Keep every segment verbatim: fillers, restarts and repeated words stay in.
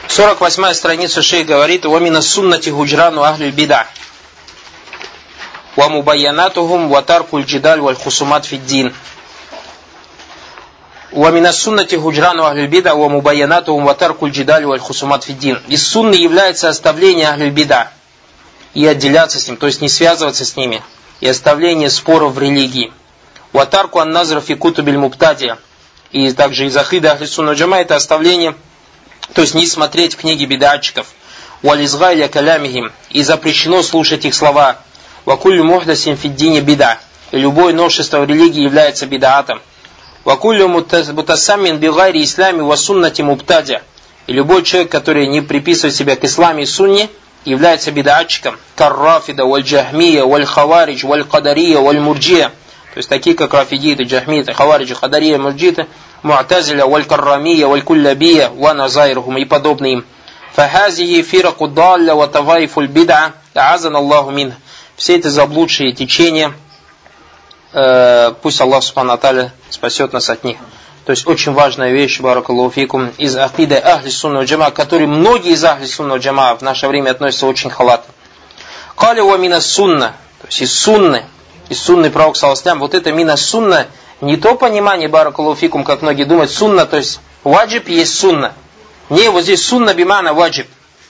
сорок восьмая страница шейх говорит: «Ва мина суннати худжрану ахлюль бида, ва мубайянатухум ва таркуль джидаль валь хусумат фиддин». «Ва мина суннати худжрану ахлюль бида, ва мубайянатухум ва таркуль джидаль валь хусумат фиддин». Из сунны является оставление ахлюль бида и отделяться с ним, то есть не связываться с ними, и оставление споров в религии. «Ва тарку ан назра фи кутубиль мубтадия». И также из ахида ахли сунна джама это оставление, то есть не смотреть книги бидатчиков. «Вализгайля калямихим». И запрещено слушать их слова. «Вакуллю мухдасин фиддине бида». И любое новшество в религии является бидаатом. «Вакуллю мутасаммин бигайри ислами ва суннати мубтадия». И любой человек, который не приписывает себя к исламу и сунне, является бидаатчиком. «Каррафида, валь джахмия, валь хаваридж, валь кадария, валь мурджия». То есть такие, как рафидиты, джахмиты, хавариджи, хадария, мурджиты, му'тазиля, валь каррамия, валь куллабия, ва назайрухум и подобные им. Фахазихи фираку далля ва тавайфуль бид'a, а'азан Аллаху мин. Все эти заблудшие течения, э, пусть Аллах субхану ва тааля спасет нас от них. То есть очень важная вещь, баракаллаху фикум, из акиды ахли сунна джама, к которой многие из ахли сунна джама в наше время относятся очень халатно. Кали ва мина сунна, то есть из сунны, из сунны пророк саллаллаху алейхи ва саллям, вот это мина сунна, не то понимание, баракаллаху фикум, как многие думают, сунна, то есть ваджиб есть сунна. Не, вот здесь сунна бимана ваджиб.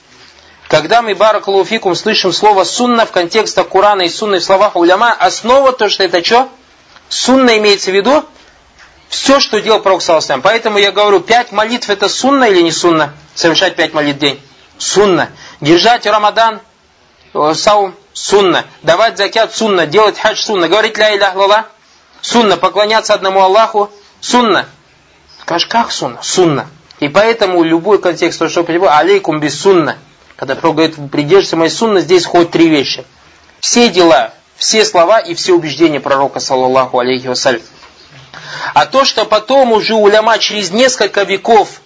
Когда мы, баракаллаху фикум, слышим слово сунна в контексте Корана и сунны в словах уляма, основа то, что это что? Сунна имеется в виду все, что делал пророк саллаллаху алейхи ва саллям. Поэтому я говорю, пять молитв это сунна или не сунна? Совершать пять молитв в день. Сунна. Держать Рамадан, саум, сунна. Давать закят, сунна. Делать хадж, сунна. Говорить ля иляха илlallah, сунна. Поклоняться одному Аллаху, сунна. Скажешь, как сунна? Сунна. И поэтому любой контекст, что прибыл, алейкум бис сунна. Когда пророк говорит, придерживайся моей сунны, здесь входят три вещи. Все дела, все слова и все убеждения пророка, саллаллаху алейхи вассалям. А то, что потом уже уляма через несколько веков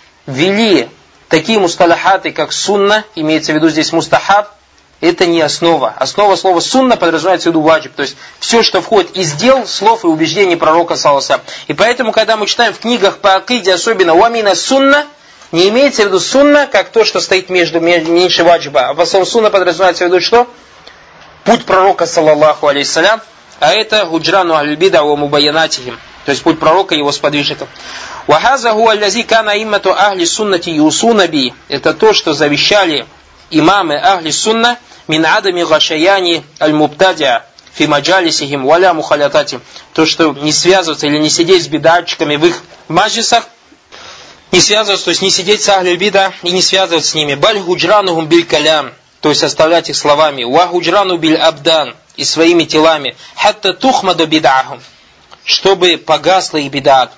ввели такие мусталахаты, как сунна, имеется в виду здесь мустахаб, это не основа. Основа слова сунна подразумевается в виду ваджиб. То есть все, что входит из дел, слов и убеждений пророка, саллаллаху алейхи ва саллям. И поэтому, когда мы читаем в книгах по акиде, особенно «Уамина сунна», не имеется в виду сунна, как то, что стоит между, меньше ваджиба. А в основном сунна подразумевается в виду что? Путь пророка, саллаллаху алейхи ва саллям. А это худжрану ахлюль бида ва мубайянатихим. То есть путь пророка и его сподвижников. «Вахаза хуа аллази кана иммату ахли суннати юсуна би». Это то, что завещали имамы ахли сунна мин адами гашаяни аль-мубтадиа фи маджалисихим валя мухалятати. То, что не связываться или не сидеть с бидатчиками в их маджлисах, не связываться, то есть не сидеть с ахлюль бида и не связываться с ними. Баль худжранухум биль калям, то есть оставлять их словами. Ва худжрану биль абдан, и своими телами. Хатта тухмаду бидахум, чтобы погасла их бидат.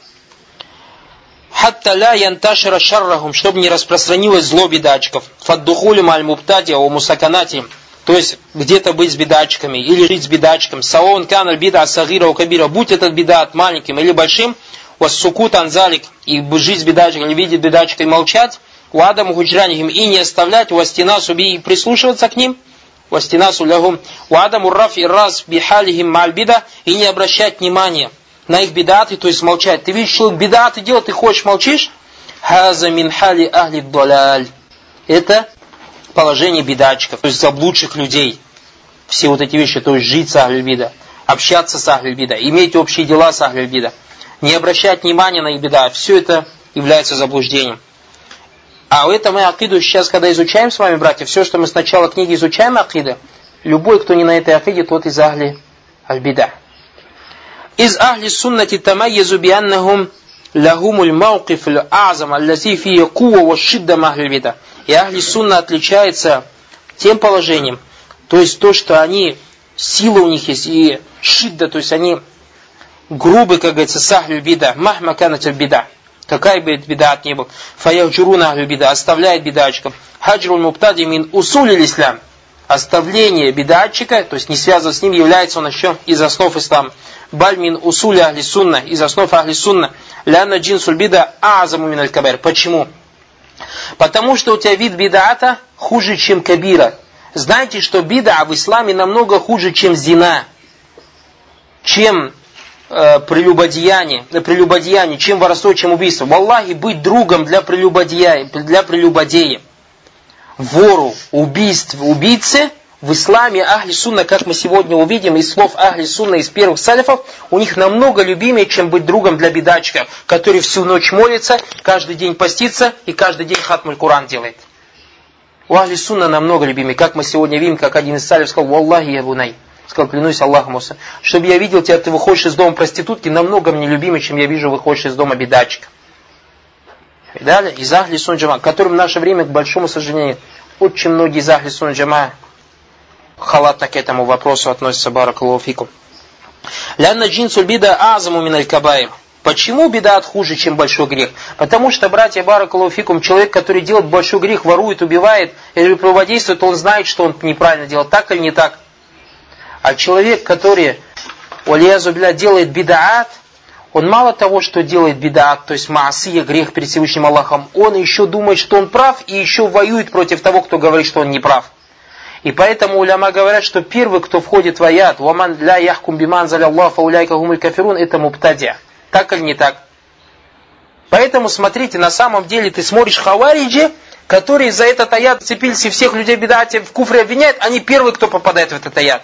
Хатта ла янташира шаррахум, чтобы не распространилось зло бидатчиков. Фаддухулим аль-мубтадия о мусаканати, то есть где-то быть с бидатчиками или жить с бидатчиком. Саон каналь бида сагира у кабира, будь этот бидат маленьким или большим, вассукут анзалик, и жить с бидатчиком или видеть бидатчика и молчать, у адаму худжранихим, и не оставлять, у астинасу би, и прислушиваться к ним, у астинасу лягум, у адаму раф и раз бихалихим мальбида, и не обращать внимания на их бидаты, то есть молчать. Ты видишь, человек бидаты делает, ты хочешь, молчишь? Хаза мин хали ахли даляль. Это положение бидатчиков, то есть заблудших людей. Все вот эти вещи, то есть жить с ахлюль бида, общаться с ахлюль бида, иметь общие дела с ахлюль бида, не обращать внимания на их бида, все это является заблуждением. А это мы акиду сейчас, когда изучаем с вами, братья, все, что мы сначала книги изучаем акида, любой, кто не на этой акиде, тот из ахли аль-бида. Из ахли суннати тамайязу бианнахум лахумуль мауқиф аль-а'зам аллази фии куа ва шидда ахль бида. И ахли сунна отличается тем положением, то есть то, что они, сила у них есть, и шидда, то есть они грубы, как говорится, с ахль бида, махма канат аль-бида. Какая бы бидат ни был, фаяхджуруна ахль бида, оставляет бидатчиков. Хаджрул мубтади мин усулиль ислам. Оставление бидатчика, то есть не связано с ним, является он еще из основ ислама. Баль мин усуля ахли сунна, из основ ахли сунна. Ляна джинсуль бида а'заму мин аль-кабир. Почему? Потому что у тебя вид бидата хуже, чем кабира. Знаете, что бида в исламе намного хуже, чем зина, чем э, прелюбодеяние, прелюбодеяние, чем воровство, чем убийство. Валлахи, быть другом для прелюбодея, для прелюбодея, вору, убийству, убийце, в исламе ахли сунна, как мы сегодня увидим из слов ахли сунна, из первых салифов, у них намного любимее, чем быть другом для бидачка, который всю ночь молится, каждый день постится и каждый день хатмуль Куран делает. У ахли сунна намного любимее, как мы сегодня видим, как один из салифов сказал: «Валлахи я бунай». Сказал: клянусь Аллахом, чтобы я видел тебя, ты выходишь из дома проститутки, намного мне любимее, чем я вижу, выходишь из дома бидачка. И далее, из ахли сунна джама, которым в наше время, к большому сожалению, очень многие из ахли сунна джама халатно к этому вопросу относятся, баракаллаху фикум. Лянна джинсуль бида азаму миналь кабаир. Почему бидат хуже, чем большой грех? Потому что, братья, баракаллаху фикум, человек, который делает большой грех, ворует, убивает или противодействует, он знает, что он неправильно делает, так или не так. А человек, который, валиязу билля, делает бидаат, он мало того, что делает бидаат, то есть маасия, грех перед Всевышним Аллахом, он еще думает, что он прав, и еще воюет против того, кто говорит, что он не прав. И поэтому уляма говорят, что первый, кто входит в аят, «Ваман ля яхкум биман заля Аллах фауляйка гумуль кафирун», это мубтадия. Так или не так? Поэтому смотрите, на самом деле ты смотришь хавариджи, которые за этот аят цепились и всех людей в бидате, в куфре обвиняют, они первые, кто попадает в этот аят.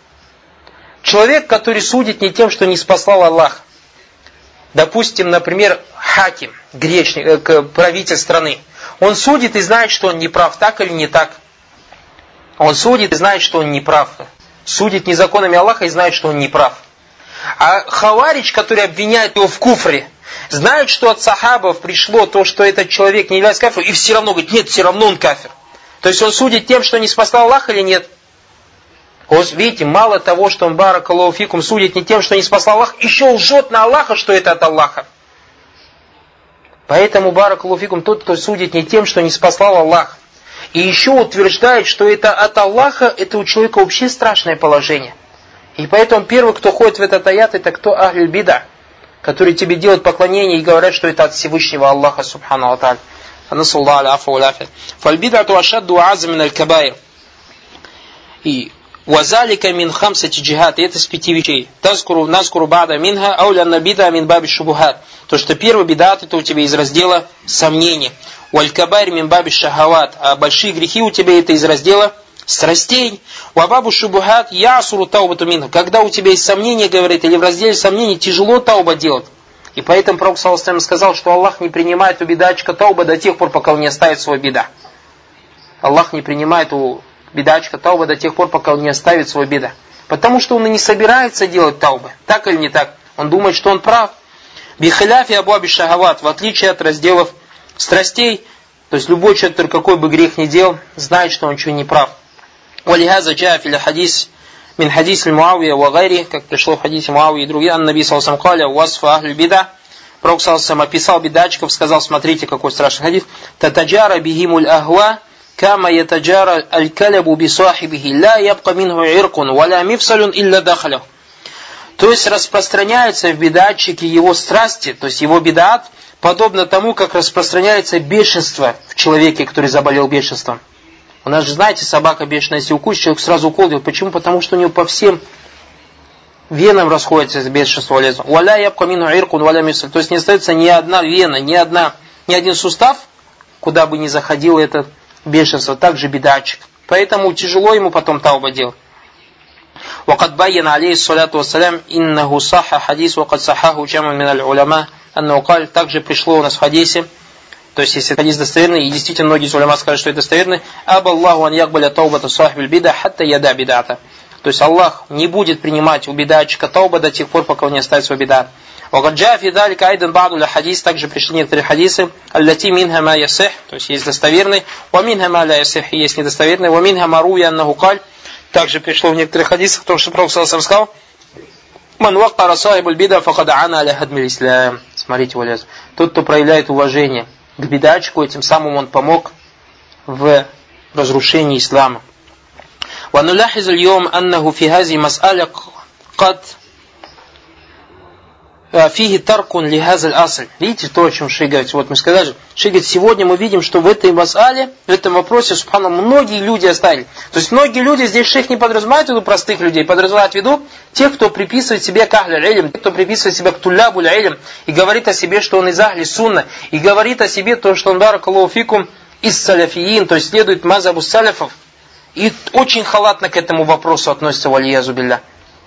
Человек, который судит не тем, что не спаслал Аллах. Допустим, например, хаким, грешник, правитель страны. Он судит и знает, что он не прав, так или не так? Он судит и знает, что он не прав. Судит незаконами Аллаха и знает, что он не прав. А хаварич, который обвиняет его в куфре, знает, что от сахабов пришло то, что этот человек не является кафиром, и все равно говорит: нет, все равно он кафир. То есть он судит тем, что не спасал Аллах или нет? Вот видите, мало того, что он, баракаллаху фикум, судит не тем, что не спасал Аллах, еще лжет на Аллаха, что это от Аллаха. Поэтому, баракаллаху фикум, тот, кто судит не тем, что не спасал Аллах, и еще утверждает, что это от Аллаха, это у человека вообще страшное положение. И поэтому первый, кто ходит в этот аят, это кто? Ахль бида, которые тебе делают поклонение и говорят, что это от Всевышнего Аллаха, субхану ва та'аля. Насаллаху аляфа ва ляфия. Фальбидату ашадду аза мин аль-кабаир. И вазалика мин хамсати джихад. Это с пяти вещей. Тазкуру наскуру бада минха ауля набида мин баби шубухат. То, что первый бидат, это у тебя из раздела сомнения. Валь-кабайр мин баби шахават. А большие грехи у тебя это из раздела страстей. Вабабу шубухат ясуру таубату минха. Когда у тебя есть сомнения, говорит, или в разделе сомнений, тяжело тауба делать. И поэтому Пророк саллаллаху алейхи ва саллям сказал, что Аллах не принимает у бидачка тауба до тех пор, пока он не оставит свой бида. Аллах не принимает у бидачка тауба до тех пор, пока он не оставит свой бида. Потому что он и не собирается делать таубы. Так или не так? Он думает, что он прав. Бихиляфи абуаби шахават, в отличие от разделов страстей, то есть любой человек, который какой бы грех ни делал, знает, что он ничего не прав. Валихаза джаа фил хадис мин хадис Муавия ва гайри, как пришло в хадисе Муавии и другие, аннаби саллаллаху алейхи ва саллям васфа ахль бида. Пророк саллаллаху алейхи ва саллям описал бидачков, сказал: смотрите, какой страшный хадис. Татаджара бихимуль ахва кама ятаджара аль-калябу бисахибихи ла ябка минху иркун валя мифсалюн илля дахалю. То есть распространяются в бидатчике его страсти, то есть его бидат, подобно тому, как распространяется бешенство в человеке, который заболел бешенством. У нас же, знаете, собака бешеная, если укусит, человек сразу укол делает. Почему? Потому что у него по всем венам расходится бешенство лезу. Валя ябка минху иркун валя мифсалюн. То есть не остается ни одна вена, ни, одна, ни один сустав, куда бы ни заходило это бешенство, также бидатчик. Поэтому тяжело ему потом тауба делать. وقد بين عليه الصلاة والسلام إنه صح حديث وقد صححه جمع من العلماء أنه قال. Также пришло у нас в хадисе, то есть если хадис достоверный, и действительно многие из уляма скажут, что это достоверный, «Аба Аллаху ан якбаля таубата сахибиль бида хатта яда бидата». То есть Аллах не будет принимать у бидатчика тауба до тех пор, пока он не оставит свой бидат. وقد جاء في ذلك أيضا بعض الحديث, также пришли некоторые хадисы, التي منها ما يصح, то есть есть достоверный, ومنها ما لا يصح, есть недостоверный, ومنها ما روي أنه قال. Также пришло в некоторых хадисах, то, что Пророк саллаллаху алейхи ва саллям сказал: «Ман ваккара сахибуль бида факад ана аля хадмиль ислам». Смотрите, валез. Тот, кто проявляет уважение к бидачку, этим самым он помог в разрушении ислама. Ва нуляхиз аль-йом аннаху фи хази мас'аля кад фиги таркун лихазаль асль. Видите то, о чем шейх говорит? Вот мы сказали, шейх говорит, сегодня мы видим, что в этой масале, в этом вопросе, субхана, многие люди оставили. То есть многие люди, здесь шейх не подразумевает в виду простых людей, подразумевает в виду тех, кто приписывает себе к ахлю илм, тех, кто приписывает себя к туллябу илм, и говорит о себе, что он из ахли сунна, и говорит о себе то, что он баракаллаху фикум из саляфиин, то есть следует мазабу саляфов, и очень халатно к этому вопросу относится, валиязу билля.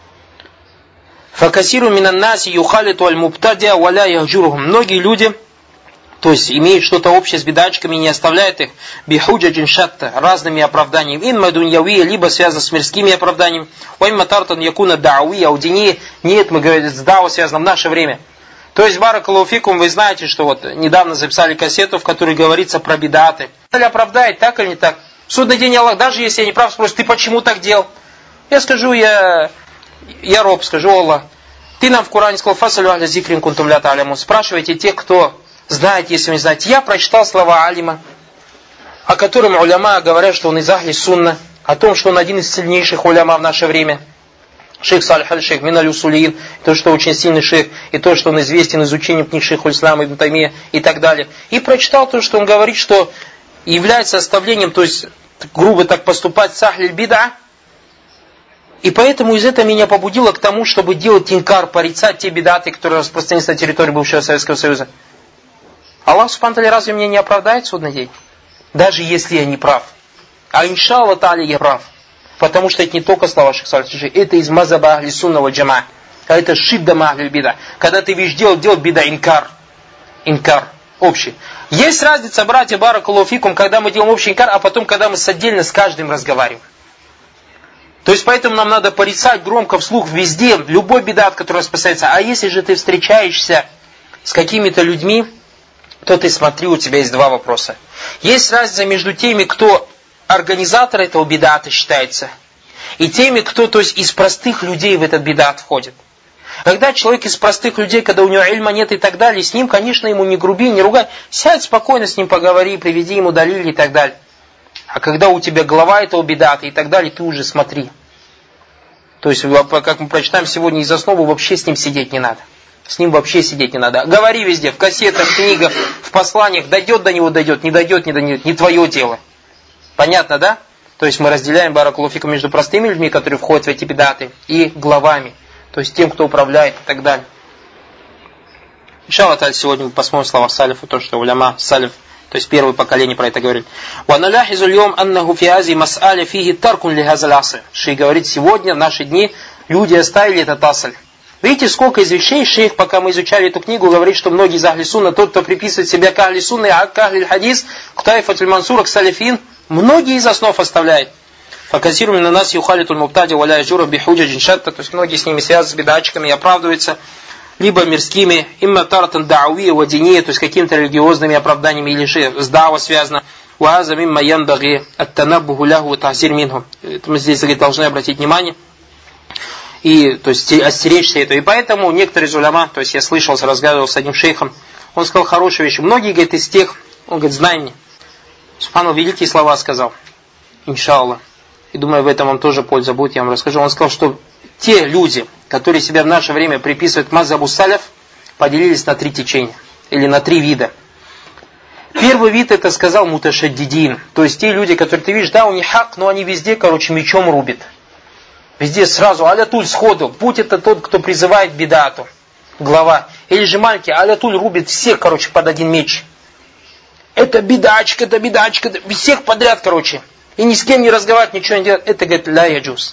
Факасиру минаннаси юхалиту аль-мубтадия валя яхджурухум. Многие люди, то есть имеют что-то общее с бидачками, не оставляют их бихуджаджин шатта, разными оправданиями. Инма дуньявия, либо связано с мирскими оправданиями. Уайма тартан якуна даауия, аудини. Нет, мы говорим, с дау связано в наше время. То есть, баракаллаху фикум, вы знаете, что вот недавно записали кассету, в которой говорится про бидаты. Или оправдает, так или не так? В судный день Аллах, даже если я не прав, спросит, ты почему так делал? Я скажу, я... Я роб, скажу, Аллах, ты нам в Коране сказал, фасалю аля зикрин кунтум ля та'алямун. Спрашивайте тех, кто знает, если вы не знаете. Я прочитал слова алима, о котором уляма говорят, что он из ахли сунна, о том, что он один из сильнейших уляма в наше время. Шейх Салих аль-Шейх Миналь Усулиин, то, что очень сильный шейх, и то, что он известен изучением книг шейха Ислама Ибн Таймия и так далее. И прочитал то, что он говорит, что является оставлением, то есть грубо так поступать с ахль бида. И поэтому из этого меня побудило к тому, чтобы делать инкар, порицать те бидаты, которые распространились на территории бывшего Советского Союза. Аллах субхану ва тааля разве меня не оправдает в судный день? Даже если я не прав. А иншаллах та'аля я прав. Потому что это не только слова шейха Салиха аль-Шейх, это из мазаба ахли сунна валь джамаа. А это шидда ахли бида. Когда ты видишь делать, делать бида инкар. Инкар. Общий. Есть разница, братья, баракаллаху фикум, когда мы делаем общий инкар, а потом, когда мы отдельно с каждым разговариваем. То есть, поэтому нам надо порицать громко вслух везде, любой бидат, который распространяется. А если же ты встречаешься с какими-то людьми, то ты смотри, у тебя есть два вопроса. Есть разница между теми, кто организатор этого бидата считается, и теми, кто, то есть, из простых людей в этот бидат входит. Когда человек из простых людей, когда у него ильма нет и так далее, с ним, конечно, ему не груби, не ругай. Сядь спокойно с ним поговори, приведи ему далили и так далее. А когда у тебя голова этого бидата и так далее, ты уже смотри. То есть, как мы прочитаем сегодня из основы, вообще с ним сидеть не надо. С ним вообще сидеть не надо. Говори везде, в кассетах, в книгах, в посланиях, дойдет до него, дойдет, не дойдет, не дойдет, не твое дело. Понятно, да? То есть мы разделяем баракаллаху фикум между простыми людьми, которые входят в эти бидаты, и главами. То есть тем, кто управляет и так далее. Иншаллах, сегодня мы посмотрим слова салифа, то, что уляма, салиф, то есть первое поколение про это говорит. وَنَلَاحِزُ الْيَوْمَ أَنَّهُ فِي هَذِهِ مَسْأَلَةٍ فِيهِ تَرْكٌ لِهَذَا الْأَصْلِ. Шейх говорит, сегодня, в наши дни, люди оставили этот асль. Видите, сколько из вещей шейх, пока мы изучали эту книгу, говорит, что многие из ахли сунна, тот, кто приписывает себя к ахли сунна, а к ахли хадис, к тайфатуль мансура, к салифин, многие из основ оставляет. Факазиру мин нас юхалитуль мубтади валя яджура бихуджаджин шатта, то есть многие с ними связаны с бидачками и оправдываются, либо мирскими, имма таратан дауия вадиния, то есть какими-то религиозными оправданиями, или же с дава связано. Уаза мимма янбаги ат-танаббуху лаху ва тахзир минху. Это мы здесь должны обратить внимание. И, то есть, остеречься этого. И поэтому некоторые из уляма, то есть я слышал, разговаривал с одним шейхом, он сказал хорошие вещи. Многие, говорит, из тех, он говорит, знай мне. Субхану, великие слова сказал. Иншаллах. И думаю, в этом вам тоже польза будет, я вам расскажу. Он сказал, что те люди, которые себя в наше время приписывают к мазхабу саляф, поделились на три течения. Или на три вида. Первый вид, это сказал муташаддидин. То есть те люди, которые ты видишь, да, у них хак, но они везде, короче, мечом рубят. Везде сразу, алятуль сходу. Будь это тот, кто призывает бидату, глава. Или же маленький, алятуль рубит всех, короче, под один меч. Это бидачка, это бидачка, всех подряд, короче. И ни с кем не разговаривать, ничего не делать. Это, говорит, ля яджуз.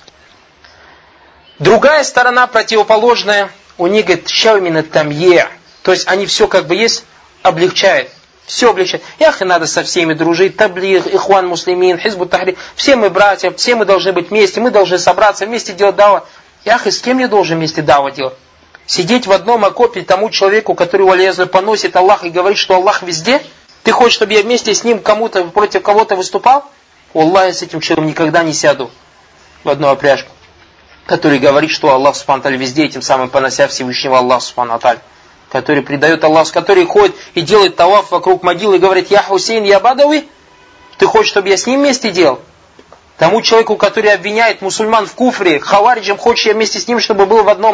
Другая сторона, противоположная, у них, говорит, щаумина тамье. То есть они все как бы есть, облегчают. Все облегчает. Ях, и надо со всеми дружить. Таблиг, ихван муслимин, хизбут тахрир. Все мы братья, все мы должны быть вместе. Мы должны собраться вместе делать дава. Ях, и с кем я должен вместе дава делать? Сидеть в одном окопе тому человеку, который валиязлю поносит Аллах и говорит, что Аллах везде? Ты хочешь, чтобы я вместе с ним кому-то, против кого-то выступал? Аллах, я с этим человеком никогда не сяду в одну опряжку. Который говорит, что Аллах субхану ва тааля везде, и тем самым понося Всевышнего Аллаха субхану ва тааля. Который предает Аллаху, который ходит и делает таваф вокруг могилы и говорит, я Хусейн, я Бадави, ты хочешь, чтобы я с ним вместе делал? Тому человеку, который обвиняет мусульман в куфре, хавариджам, хочешь я вместе с ним, чтобы был в одном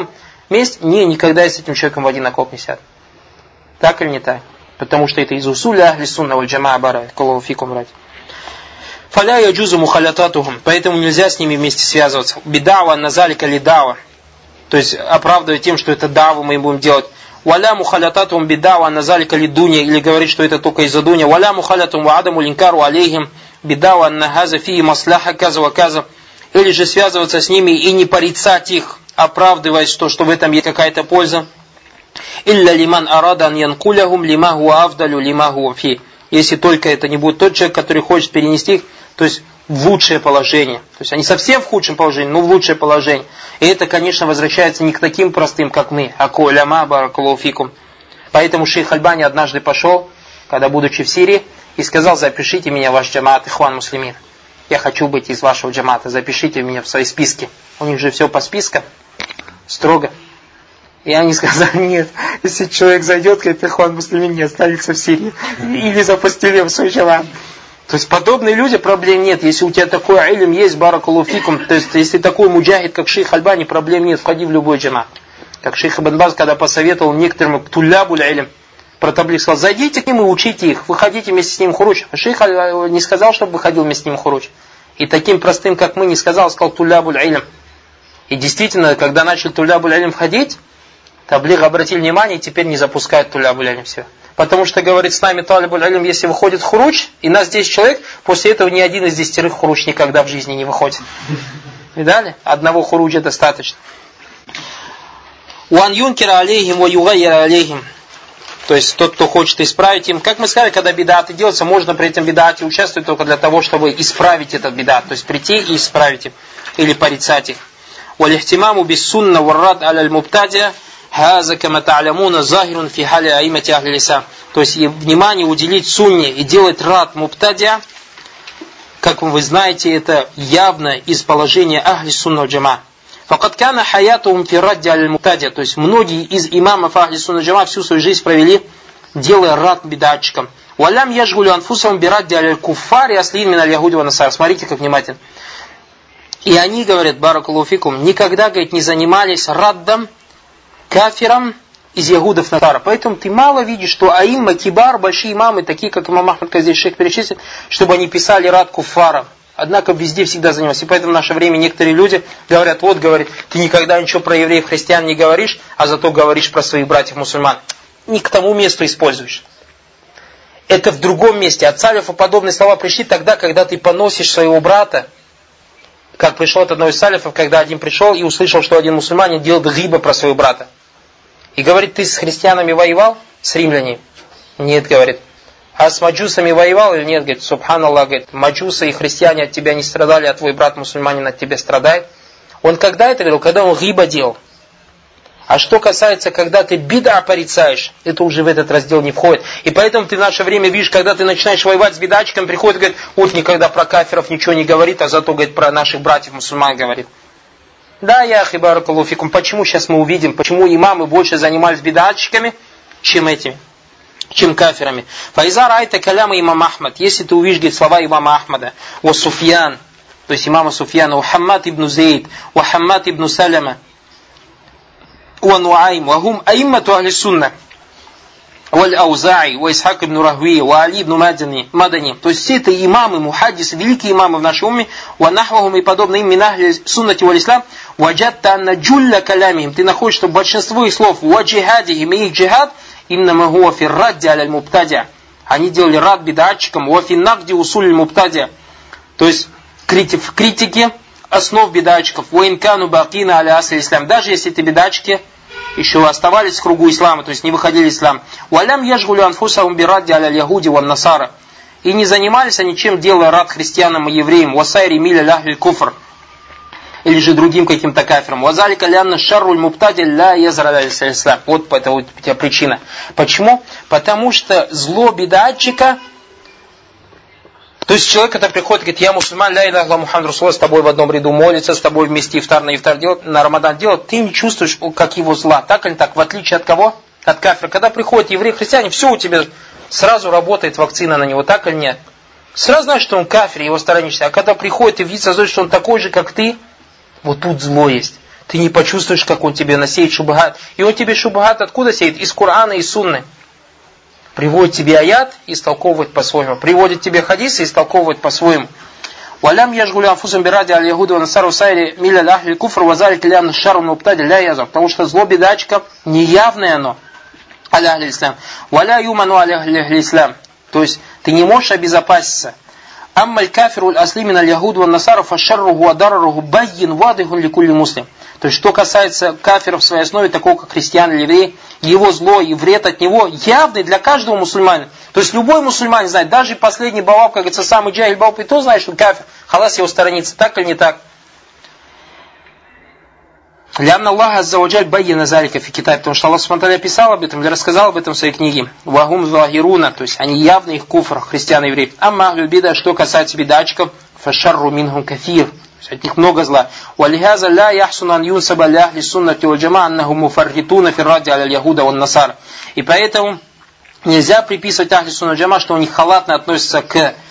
месть, не, никогда я с этим человеком в один окоп не сяду. Так или не так? Потому что это из усуля ахли сунна валь джамаа бара, каллаху фикум ради. Фаля яджузу мухалятатухум, поэтому нельзя с ними вместе связываться. Бидава назалика ли дава, то есть оправдывая тем, что это даву мы будем делать. Валя мухалятатухум бидава назалика ли дуня, или говорит, что это только из-за дуня. Валя мухалятум ва адаму линкару алейхим бидава нахаза фи масляха каза ва каза. Или же связываться с ними и не порицать их, оправдываясь, что, что в этом есть какая-то польза. Илля лиман арадан янкулягум лима хуа авдалю лима хуа фи. Если только это не будет тот человек, который хочет перенести их, то есть в лучшее положение. То есть они совсем в худшем положении, но в лучшее положение. И это, конечно, возвращается не к таким простым, как мы. Аку ляма баракаллаху фикум. Поэтому шейх Альбани однажды пошел, когда будучи в Сирии, и сказал: запишите меня в ваш джамаат ихван муслимин. Я хочу быть из вашего джамаата, запишите меня в свои списки. У них же все по спискам, строго. И они сказали: нет, если человек зайдет, говорит, ихван муслимин не останется в Сирии. Или запустили в свой джамаат. То есть подобные люди, проблем нет. Если у тебя такой илм есть, баракаллаху фикум, то есть если такой муджахид, как шейх Альбани, проблем нет, входи в любой джамаат. Как шейх Ибн Баз, когда посоветовал некоторым тулябуль илм, про таблик сказал: зайдите к ним и учите их, выходите вместе с ним хуруч. А шейх не сказал, чтобы выходил вместе с ним хуруч. И таким простым, как мы, не сказал, сказал тулябуль илм. И действительно, когда начали тулябуль илм входить, таблик обратили внимание, и теперь не запускают тулябуль илм все. Потому что, говорит, с нами талибуль илм, если выходит хуруч, и нас десять человек, после этого ни один из десятерых хуруч никогда в жизни не выходит. Видали? Одного хуруча достаточно. Уан юнкера алейхим ва югайяра алейхим. То есть тот, кто хочет исправить им. Как мы сказали, когда бидаты делаются, можно при этом бидате участвовать только для того, чтобы исправить этот бидат. То есть прийти и исправить их. Или порицать их. Валихтимаму биссунна варрад аляль мубтадия. Хаза кама та'лямуна захирун фи хали аимати ахли лисан. То есть внимание уделить сунне и делать рад мубтадия, как вы знаете, это явно из положения ахли сунна джама. Факад кана хаятум фи радди аль мубтадия. То есть многие из имамов ахли сунна джама всю свою жизнь провели, делая рад бидатчикам. Валям яжгулю анфусам би радди аль куффари аслин мин аль яхуди ва насар. Смотрите, как внимательно. И они, говорят, баракаллаху фикум, никогда, говорит, не занимались раддом кафирам из ягудов насара. Поэтому ты мало видишь, что аимма, кибар, большие имамы, такие как имам Ахмад, как здесь шейх перечислит, чтобы они писали рад куффарам. Однако везде всегда занимались. И поэтому в наше время некоторые люди говорят: вот, говорит, ты никогда ничего про евреев, христиан не говоришь, а зато говоришь про своих братьев мусульман. Не к тому месту используешь. Это в другом месте. От салифа подобные слова пришли тогда, когда ты поносишь своего брата. Как пришел от одного из салифов, когда один пришел и услышал, что один мусульманин делает гиба про своего брата. И говорит: ты с христианами воевал? С римлянами? Нет, говорит. А с маджусами воевал или нет? Говорит: субханаллах, говорит, маджусы и христиане от тебя не страдали, а твой брат мусульманин от тебя страдает. Он когда это говорил? Когда он гиба делал. А что касается, когда ты бида порицаешь, это уже в этот раздел не входит. И поэтому ты в наше время видишь, когда ты начинаешь воевать с бидачиком, приходит и говорит: вот никогда про кафиров ничего не говорит, а зато, говорит, про наших братьев мусульман говорит. Да, я баракаллаху фикум. Почему сейчас мы увидим, почему имамы больше занимались бидатчиками, чем этими, чем кафирами. Файзар айта каляма имам Ахмад. Если ты увидишь, говорит, слова имама Ахмада, ва Суфьян, то есть имама Суфьяна, ва Хаммад ибн Зейд, ва Хаммад ибн Саляма, ва Нуайм, ва хум аиммату ахли сунна, ва Аузаи, ва Исхак ибн Рахви, ва Али ибн Мадани. То есть все это имамы, мухаддисы, великие имамы в нашей умме, ва нахвахум и подобные им мин ахли суннати валь ислам. Ваджатта анна джулля калямихим. Ты находишь, что большинство их слов ва джихадихим и их джихад иннама хуа фи радди аль мубтадия. Они делали рад бидатчикам ва фи нагди усуль мубтадия. То есть в критике основ бидатчиков. Ва инкану бакина аля асли ислам. Даже если эти бидатчики еще оставались в кругу ислама, то есть не выходили из ислама. Валям яжгулю анфусахум би радди аль яхуди ва насара. И не занимались они чем, делая рад христианам и евреям. Васайри миля ляхль куфр. Или же другим каким-то кафиром. Вазалика лянна шарруль мубтади ля язра ислам. Вот это вот причина. Почему? Потому что зло бидатчика, то есть человек, который приходит и говорит: я мусульман, ля иляха Мухаммад Расулуллах, с тобой в одном ряду молится, с тобой вместе ифтар на ифтар делать, на Рамадан делать, ты не чувствуешь, как его зла. Так или так? В отличие от кого? От кафира. Когда приходят евреи, христиане, все у тебя сразу работает вакцина на него. Так или нет? Сразу знаешь, что он кафир, его сторонишься. А когда приходит и видится, что он такой же, как ты, вот тут зло есть. ты не почувствуешь, как он тебе насеет шубхат. И он тебе шубхат откуда сеет? Из Корана и Сунны. Приводит тебе аят и истолковывает по-своему. Приводит тебе хадисы и истолковывает по-своему. Валям яжгулю анфусам биради аль-ягуду насару сайри миля лахли куфр вазалик лян шарун уптади ля язам. Потому что зло бедачка неявное оно. Аля ислам. Валя юману аля ислам. То есть ты не можешь обезопаситься. Аммаль кафиру аль-аслимин аль-ягуду ван насару фашарруху адарруху байин вадихун ликулли муслим. То есть, что касается кафиров в своей основе, такого как христиан или евреи, его зло и вред от него явный для каждого мусульманина. То есть, любой мусульманин знает, даже последний баваб, как говорится, самый джахиль баваб, и то знает, что кафир, халас его сторонится, так или не так. Лянна Аллах аззаваджаль байяна залика фи китаб, потому что Аллах субхану писал об этом или рассказал об этом в своей книге. Вагум захируна, то есть они явно их куфр, христиан и евреи. Амма ахлю бида, что касается бедачков, фашарру минхум кафир. От них много зла. وَلِهَذَا لَا يَحْسُنَ أَنْ يُنْسَبَ لِأَهْلِ السُنَّةِ وَالْجَمَاعَةِ أَنَّهُمْ مُفَرِّطُونَ فِي الرَّدِّ عَلَى الْيَهُودَ وَالنَّصَارَى. И поэтому нельзя приписывать ахли сунна джама, что у них халатно относятся к э,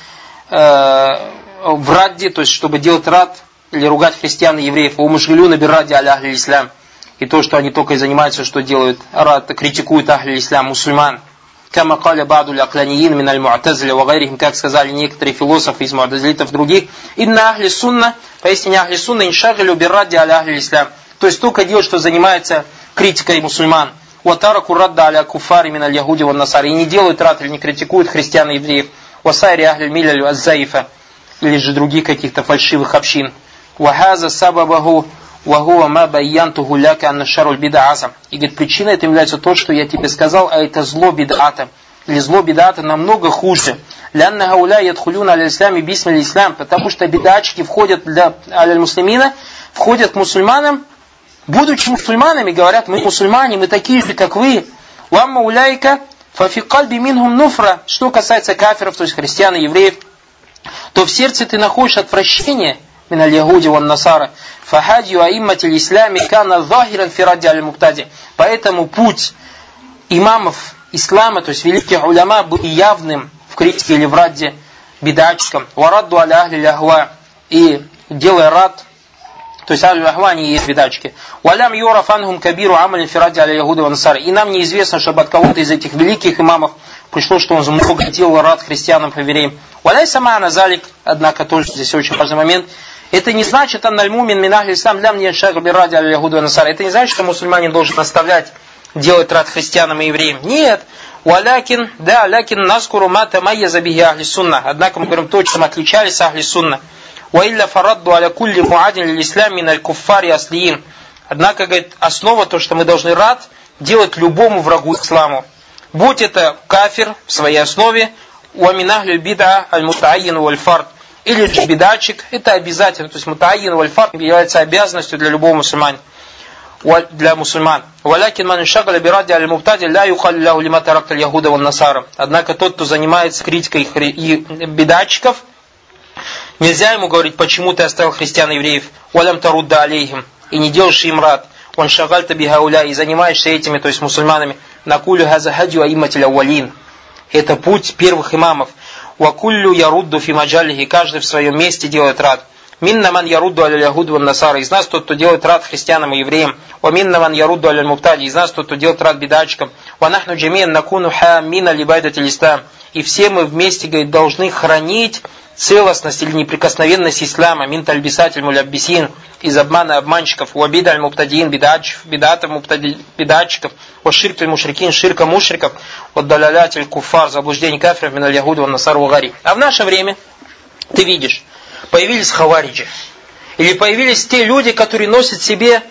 в радде, то есть чтобы делать рад или ругать христиан и евреев. وَمُشْغِلُونَ بِالرَّدِّ عَلَى أَهْلِ الْإِسْلَامِ. И то, что они только и занимаются, что делают рад, критикуют ахли ислам, мусульман. Кама каля ба'ду лякляниин мин аль-му'тазиля ва гайрихим, как сказали некоторые философы из му'тазилитов других, инна ахли сунна, поистине ахли сунна иншагилю биррадди аля ахли ислам. То есть только делают, что занимается критикой мусульман. Ва тараку радда аля куфари мин аль-яхуди ва насари. И не делают рад или не критикуют христиан и евреев. Ва сайри ахли милялю аззаифа. Или же других каких-то фальшивых общин. Ва хаза сабабаху вагуа ма байянтуху ляка анна шаруль бид'ата. И говорит, причиной это является то, что я тебе сказал, а это зло бид'ата. Или зло бид'ата намного хуже. Лянна гауля ядхулюна аль-ислами бисмиль ислам. Потому что бид'атчики входят для аль-муслимина, входят к мусульманам, будучи мусульманами, говорят, мы мусульмане, мы такие же, как вы. Вамма уляйка фафи кальби минхум нуфра. Что касается кафиров, то есть христиан и евреев, то в сердце ты находишь отвращение من اليهود والنصارى فهدي أئمة الإسلام كان ظاهرا في رد على المبتدع. Поэтому путь имамов ислама, то есть великих уляма, был явным в критике или в радде бидачкам. وَرَدُّ عَلَى أَهْلِ الْأَهْوَاءِ. И делая рад, то есть ахлю ахва, они и есть бидачки. وَلَمْ يُعْرَفْ عَنْهُمْ كَبِيرُ عَمَلٍ فِي رَدِّ عَلَى الْيَهُودِ وَالنَّصَارَى. И нам неизвестно, чтобы от кого-то из этих великих имамов пришло, что он много делал рад христианам и евреям. وَلَيْسَ مَعْنَا ذَلِكَ. Однако тоже здесь очень важный момент. Это не значит, анналь мумин мин ахли ислам лям яншаг бирради аль яхуду ва насара. Это не значит, что мусульманин должен оставлять делать рад христианам и евреям. Нет. Валякин, да, лякин наскуру ма тамайяза бихи ахли сунна. Однако мы говорим то, чем отличались ахли сунна. Ва илля фарадду аля кулли муадин лил ислам мин аль куффари аслиин. Однако, говорит, основа то, что мы должны рад делать любому врагу исламу. Будь это кафир в своей основе, ва мин ахли бид'a аль мутаайин валь фард. Или же бидачик, это обязательно, то есть мутаайин вальфард является обязанностью для любого мусульмана, для мусульман. Валякин ман шагала биради аль мубтади ля юхалли лаху лима таракта аль яхуда ван насара. Однако тот, кто занимается критикой бидачиков, нельзя ему говорить, почему ты оставил христиан и евреев, валям тарудда алейхим, и не делаешь им рад, ван шагальта бихауля, и занимаешься этими, то есть мусульманами, накулю хаза хадю аиматиля валин. Это путь первых имамов. Вакуллю ярудду фи маджалихи, каждый в своем месте делает рад. Минна ман ярудду аля яхуду ван насара, из нас тот, кто делает рад христианам и евреям. Ва минна ман ярудду аля мубтади, из нас тот, кто делает рад бидачкам. Ва нахну джамиан накуну хаммина либайдатиль ислам. И все мы вместе, говорит, должны хранить целостность или неприкосновенность ислама. Мин тальбисатель муляббисин, из обмана обманщиков. Ва бидаль мубтадиин, бидатов бидатчиков. Ва ширк мушрикин, ширка мушриков. Ва далялятель куфар, заблуждение кафиров, мин аль яхуду ван насар ва гари. А в наше время, ты видишь, появились хавариджи. Или появились те люди, которые носят в себе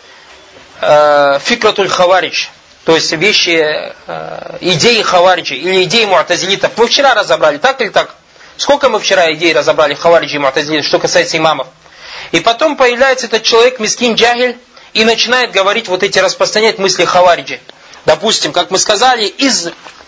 э, фикратуль хаваридж. То есть вещи, э, идеи хавариджи или идеи му'тазилитов. Мы вчера разобрали, так или так? Сколько мы вчера идей разобрали хавариджи и му'тазилитов, что касается имамов. И потом появляется этот человек, мискин джахиль, и начинает говорить вот эти, распространять мысли хавариджи. Допустим, как мы сказали, из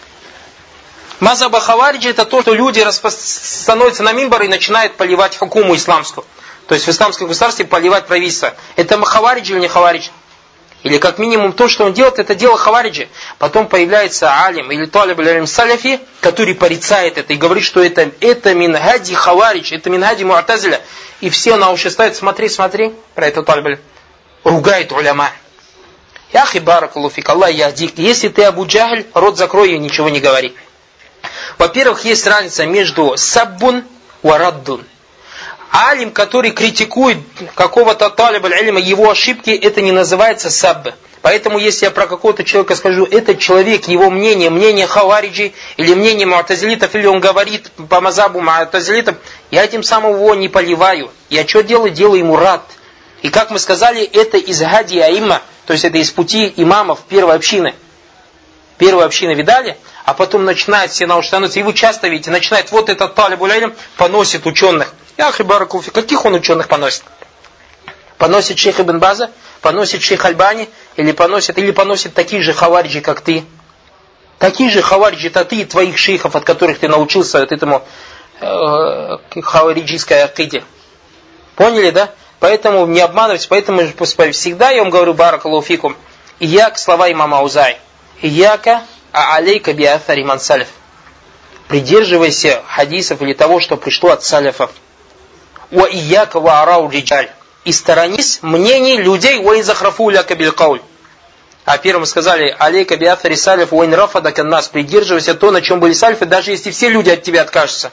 мазаба хавариджи это то, что люди становятся на мимбар и начинают поливать хукуму исламскую. То есть в исламском государстве поливать правительство. Это хавариджи или не хавариджи? Или как минимум то, что он делает, это дело хавариджи. Потом появляется алим или талиб аль-илм саляфи, который порицает это и говорит, что это, это мингади хаваридж, это мингади му'тазиля. И все на уши ставят, смотри, смотри, про это талиб. ругает уляма. Яхи баракаллаху фик, Аллах яхдик. Если ты Абу Джахль, рот закрой и ничего не говори. Во-первых, есть разница между саббун и раддун. Алим, который критикует какого-то талиб аль-илма, его ошибки, это не называется сабб. Поэтому, если я про какого-то человека скажу, этот человек, его мнение, мнение хавариджи, или мнение муатазилитов, или он говорит по мазабу муатазилитов, я этим самым его не поливаю. Я что делаю? Делаю ему рад. И как мы сказали, это из хади аимма, то есть это из пути имамов первой общины. Первой общины видали? А потом начинает все науши становятся, и вы часто видите, начинает вот этот талиб аль-илм поносит ученых. Яхи баракаллаху фик, каких он ученых поносит? Поносит шейх Ибн База, поносит шейх Альбани, или поносит, или поносит такие же хавариджи, как ты. Такие же хавариджи, это ты и твоих шейхов, от которых ты научился вот этому э, хавариджийской акиде. Поняли, да? Поэтому не обманывайтесь, поэтому всегда я вам говорю, баракаллаху фикум, ияк, слова имама Аузай, ияка а алейка би атари ман салиф. Придерживайся хадисов или того, что пришло от салифов. Ва ияка ва арау риджаль. И сторонись мнений людей, ва ин захрафу ляка биль кауль. А первым мы сказали, алейка би атари салиф, ва ин рафадака нас. Придерживайся то, на чем были салифы, даже если все люди от тебя откажутся.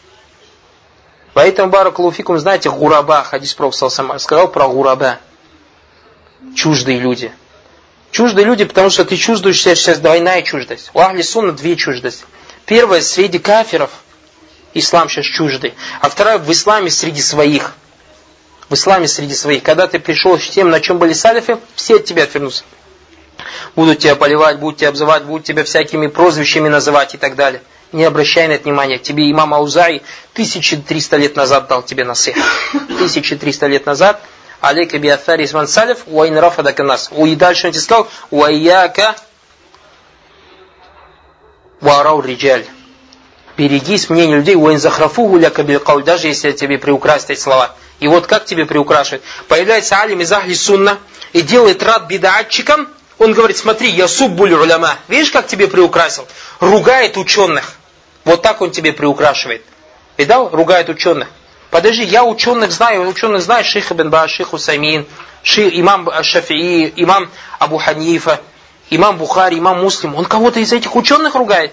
Поэтому, баракаллаху фикум, знаете, гураба, хадис Пророк сказал про гураба. Чуждые люди. Чуждые люди, потому что ты чувствуешь себя сейчас двойная чуждость. У ахли сунна две чуждости. Первая, среди кафиров, ислам сейчас чуждый. А вторая, в исламе среди своих. В исламе среди своих. Когда ты пришел с тем, на чем были салифы, все от тебя отвернутся. Будут тебя поливать, будут тебя обзывать, будут тебя всякими прозвищами называть и так далее. Не обращай на это внимания. Тебе имам Аузаи тысяча триста лет назад дал тебе насих. тысяча триста лет назад. Алейка би атари ман салиф, ва ин рафадака нас. И дальше он тебе сказал, ва ияка ва арау риджаль. Берегись мнения людей, ва ин захрафуху ляка биль кауль, даже если тебе приукрасят эти слова. И вот как тебе приукрашивают? Появляется алим из ахли сунна и делает рад бидатчикам. Он говорит, смотри, я суббуль уляма. Видишь, как тебе приукрасил? Ругает ученых. Вот так он тебе приукрашивает. Видал? Ругает ученых. Подожди, я ученых знаю, ученых знаю, шейх Ибн Баз, шейх Усаймин, шейх, имам Шафии, имам Абу Ханифа, имам Бухари, имам Муслим. Он кого-то из этих ученых ругает?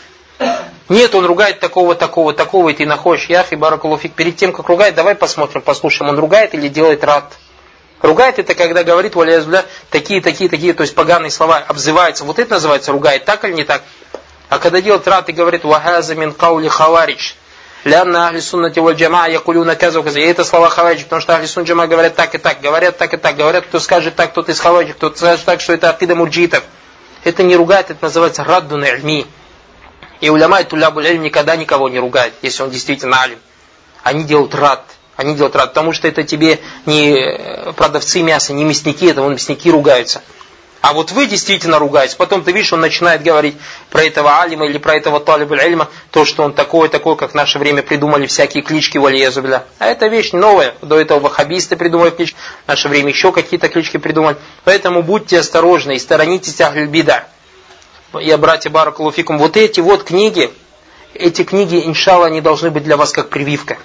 Нет, он ругает такого, такого, такого, и ты находишь. Яхи баракаллаху фик. Перед тем, как ругает, давай посмотрим, послушаем, он ругает или делает рад. Ругает это, когда говорит, валяязбля, такие, такие, такие, то есть поганые слова, обзывается. Вот это называется ругает, так или не так? А когда делает рад и говорит, вахаза мин каули хаваридж. Лянна ахли суннати валь джамаа якулюна каза каза. И это слова хаваридж, потому что ахли сунна джамаа говорят так и так, говорят так и так, говорят, кто скажет так, тот из хаваридж, кто скажет так, что это акида мурджитов. Это не ругает, это называется раддун ильми. И уляма и тулябуль ильм никогда никого не ругает, если он действительно алим. Они делают рад. Они делают рад, потому что это тебе не продавцы мяса, не мясники, это вон мясники ругаются. А вот вы действительно ругаетесь. Потом ты видишь, он начинает говорить про этого алима или про этого талиб аль-ильма, то, что он такой, такой, как в наше время придумали всякие клички валиязубля. А это вещь новая. До этого ваххабисты придумали клички, в наше время еще какие-то клички придумали. Поэтому будьте осторожны и сторонитесь ахль бида. Я, братья, баракаллаху фикум, вот эти вот книги, эти книги, иншалла, они должны быть для вас как прививка.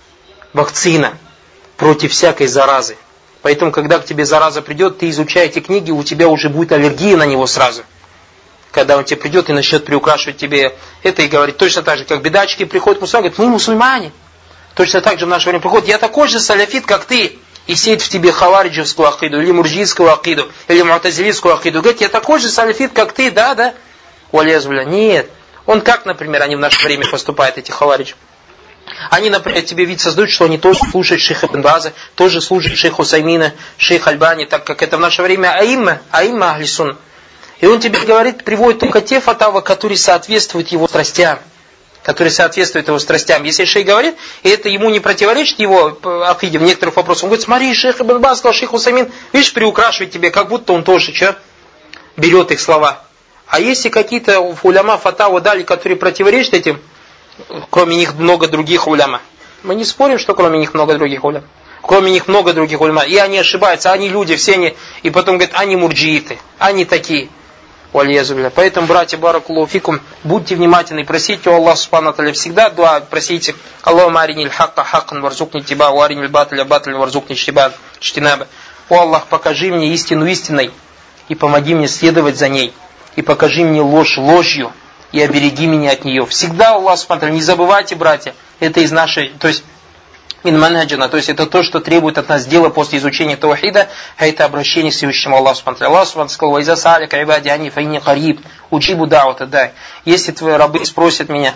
Вакцина против всякой заразы. Поэтому, когда к тебе зараза придет, ты изучай эти книги, у тебя уже будет аллергия на него сразу. Когда он тебе придет и начнет приукрашивать тебе это и говорить точно так же, как бедачки приходят к мусульманам, говорят, мы мусульмане. Точно так же в наше время приходят, я такой же саляфит, как ты. И сеет в тебе хавариджевскую акиду, или мурджийскую акиду, или муатазилитскую акиду. Говорит, я такой же саляфит, как ты, да, да? Валиязбилля. Нет. Он как, например, они в наше время поступают, эти хавариджи? Они, например, тебе вид создают, что они тоже слушают шейха Ибн База, тоже слушают шейха Усаймина, шейха Альбани, так как это в наше время аимма, аимма ахли сунна. И он тебе говорит, приводит только те фатавы, которые соответствуют его страстям. Которые соответствуют его страстям. Если шейх говорит, и это ему не противоречит его акиде в некоторых вопросах, он говорит, смотри, шейх Ибн Баз сказал, шейх Усаймин, видишь, приукрашивает тебе, как будто он тоже что, берет их слова. А если какие-то уляма фатавы дали, которые противоречат этим, кроме них много других уляма. Мы не спорим, что кроме них много других уляма. Кроме них много других уляма. И они ошибаются, они люди, все они. И потом говорят, они мурджииты, они такие. Поэтому, братья, баракаллаху фикум, будьте внимательны, просите у Аллаха субхану ва тааля всегда дуа, просите, Аллахумма аринил хакка хаккан варзукни тиба, ва аринил батля батля варзукни чтиба, чтинаба. О Аллах, покажи мне истину истиной, и помоги мне следовать за ней, и покажи мне ложь ложью, и обереги меня от нее. Всегда, Аллах субхану, не забывайте, братья, это из нашей, то есть, мин манхаджина, то есть это то, что требует от нас дела после изучения таухида, а это обращение к Всевышнему Аллаху субхану. Аллах субхану сказал: «Вайза саалика ибади анни фаинни кариб, уджибу да'вата дай». Если твои рабы спросят меня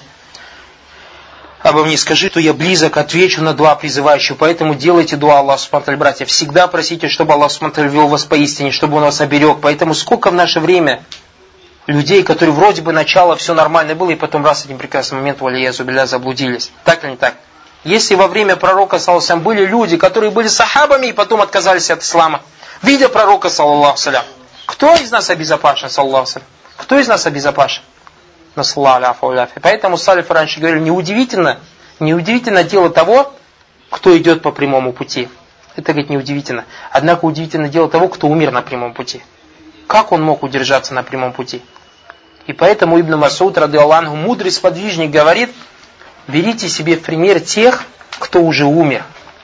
обо мне, скажи, то я близок, отвечу на дуа призывающего. Поэтому делайте дуа Аллаху субхану, братья. Всегда просите, чтобы Аллах субхану вел вас поистине, чтобы Он вас оберег. Поэтому сколько в наше время людей, которые вроде бы начало все нормально было, и потом раз один прекрасный момент, валиязу билля, заблудились. Так или не так? Если во время пророка, саллаллаху алейхи ва саллям, были люди, которые были сахабами и потом отказались от ислама, видя пророка, саллаллаху алейхи ва саллям, кто из нас обезопасен, саллаллаху алейхи ва саллям? Кто из нас обезопасен? Поэтому салифы раньше говорили, неудивительно, неудивительно дело того, кто идет по прямому пути. Это, говорит, неудивительно. Однако удивительно дело того, кто умер на прямом пути. Как он мог удержаться на прямом пути? И поэтому Ибн Мас'уд, радиаллаху анху, мудрый сподвижник, говорит: берите себе в пример тех, кто уже умер.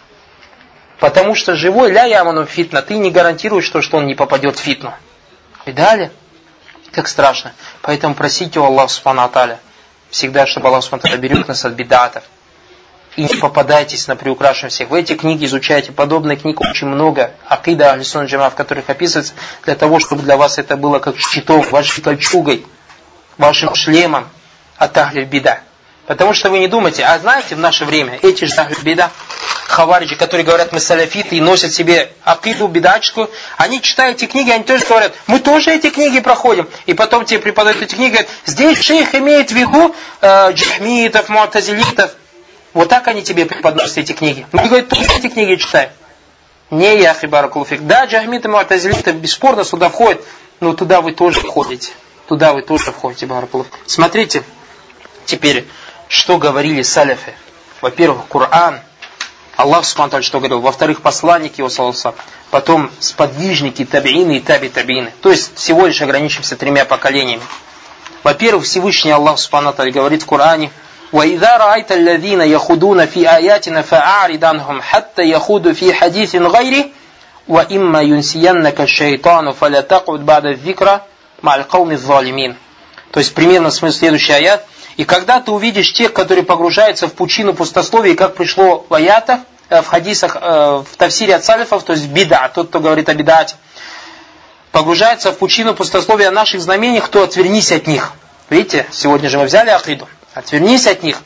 Потому что живой, ля яману фитна, ты не гарантируешь, что, что он не попадет в фитну. И далее, как страшно. Поэтому просите у Аллаха субхану ва тааля всегда, чтобы Аллах субхану ва тааля берег нас от бидатов. И не попадайтесь на приукрашенных всех. Вы эти книги изучаете, подобных книг очень много. Акида ахли сунна джама, в которых описывается, для того, чтобы для вас это было как щиток, вашей кольчугой, вашим шлемом от ахли бида. Потому что вы не думайте, а знаете, в наше время эти же ахли бида, хавариджи, которые говорят, мы саляфиты и носят себе акиду бидачку, они читают эти книги, они тоже говорят, мы тоже эти книги проходим. И потом тебе преподают эти книги, говорят, здесь шейх имеет в виду э, джахмитов, муатазилитов. Вот так они тебе преподносят эти книги. Мы, говорят, тоже эти книги читаем. Не я, хибаракулуфик. Да, джахмиты, муатазилиты бесспорно сюда входят, но туда вы тоже входите. Туда вы тоже входите, баракулуфик. Смотрите, теперь, что говорили саляфы. Во-первых, Коран. Аллах субхану ва тааля что говорил. Во-вторых, посланники его, саллаллаху алейхи ва саллям. Потом сподвижники, табиины и таби-табиины. То есть, всего лишь ограничимся тремя поколениями. Во-первых, Всевышний Аллах субхану ва тааля говорит в Коране: وَإِذَا رَأَيْتَ الَّذِينَ يَخُوضُونَ فِي آيَاتِنَا فَأَعْرِضْ عَنْهُمْ حَتَّى يَخُوضُوا فِي حَدِيثٍ غَيْرِهِ وَإِمَّا يُنْسِيَنَّكَ الشَّيْطَانُ فَلَا تَقْعُدْ بَعْدَ الذِّكْرَى مَعَ الْقَوْمِ الظَّالِمِينَ. То есть, примерно смысл следующий аят. И когда ты увидишь тех, которые погружаются в пучину пустословия, как пришло в аятах, в хадисах, в тафсире от салифов, то есть бида, тот, кто говорит о бидате, погружается в пучину пустословия о наших знамениях, то отвернись от них. Видите, сегодня же мы взяли акиду. Отвернись от них,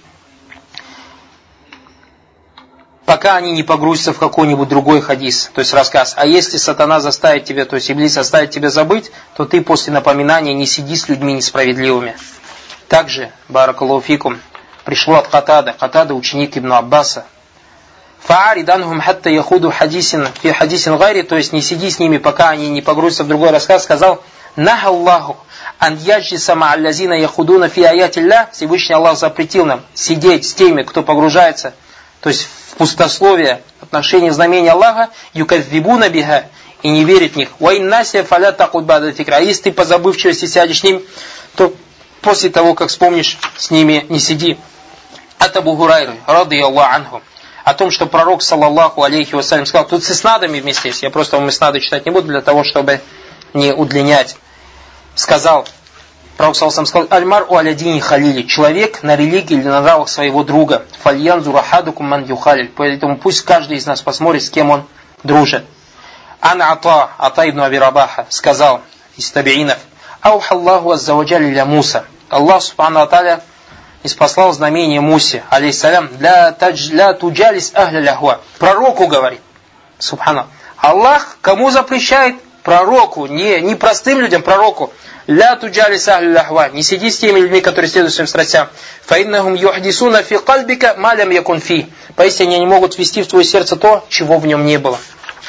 пока они не погрузятся в какой-нибудь другой хадис, то есть рассказ. А если сатана заставит тебя, то есть иблис заставит тебя забыть, то ты после напоминания не сиди с людьми несправедливыми. Также, баракаллаху фикум, пришло от Катада, Катада ученик Ибн Аббаса. Фаарид анхум хатта яхуду хадисин фи хадисин гайри, то есть не сиди с ними, пока они не погрузятся в другой рассказ, сказал: Наха Аллаху ан яджиса ма'аллазина яхудуна фи аятилля. Всевышний Аллах запретил нам сидеть с теми, кто погружается, то есть в пустословие отношения знамения Аллаха, юкадзибуна биха, и не верит в них. Ва иннася фаля тaqud ба'да зикра. А если ты по забывчивости сядешь с ним, то после того, как вспомнишь, с ними не сиди. От Абу Хурайры, радийаллаху анху, о том, что пророк, саллаллаху алейхи ва саллям, сказал, тут с иснадами вместе есть, я просто вам иснады читать не буду, для того, чтобы не удлинять. Сказал, пророк, саллаллаху алейхи ва саллям, сказал: аль-мар'у аля дини халили, человек на религии или на нравах своего друга. Фальянзур ахадукум ман юхалиль, поэтому пусть каждый из нас посмотрит, с кем он дружит. Ан Ата, Ата ибн Аби Рабаха, сказал из табиинов: ауха Аллаху азза ва джалля ля Муса. Аллах субхану ва тааля испослал знамение Мусе, алейхиссалям, для туджалис ахля ляхуа. Пророку говорит, субхана. Аллах кому запрещает? Пророку, не, не простым людям, пророку. Ля туджалис ахля ляхуа. Не сиди с теми людьми, которые следуют своим страстям. Фаиннахум юхдисуна фи кальбика ма лям якун фи. Поистине они могут ввести в твое сердце то, чего в нем не было.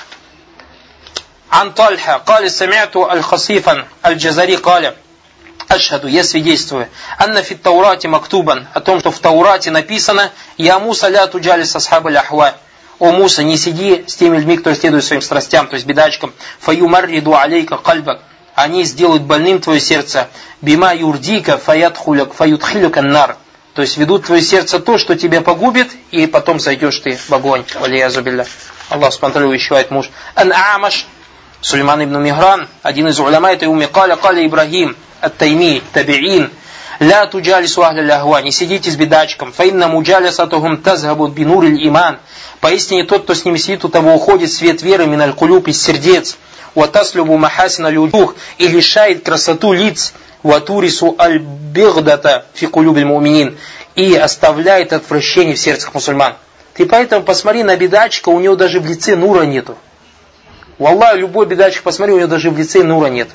Ан Тальха, кали самиату аль-Хасифан, аль-Джазари кали. Ашхаду, я свидетельствую, анна фит таурати мактубан, о том, что в Таурате написано: я Муса ля туджалис асхаба ляхва. О Муса, не сиди с теми людьми, кто следует своим страстям, то есть бедачкам. Фаюмарриду алейка кальбак. Они сделают больным твое сердце. Бима юрдика фаятхуляк фаютхилюка нар. То есть ведут твое сердце то, что тебя погубит, и потом зайдешь ты в огонь. Валиязу билля. Аллах субхану ва тааля увещевает муж. Ан Амаш, Сулейман ибн Мигран, один из уляма этой умми, каля, каля Ибрагим, ат-Тайми, табиин, ля туджалису ахля ляхва, не сидите с бедачком, фа инна муджалисатухум тазхабу бинуриль иман, поистине тот, кто с ними сидит, у того уходит свет веры миналь кулюб из сердец, ватаслюбу махасина людух, и лишает красоту лиц, ватурису аль-бигдата фи кулюбиль муминин, и оставляет отвращение в сердцах мусульман. Ты поэтому посмотри на бедачка, у него даже в лице нура нету. Валлах, любой бедачик, посмотри, у него даже в лице нура нет.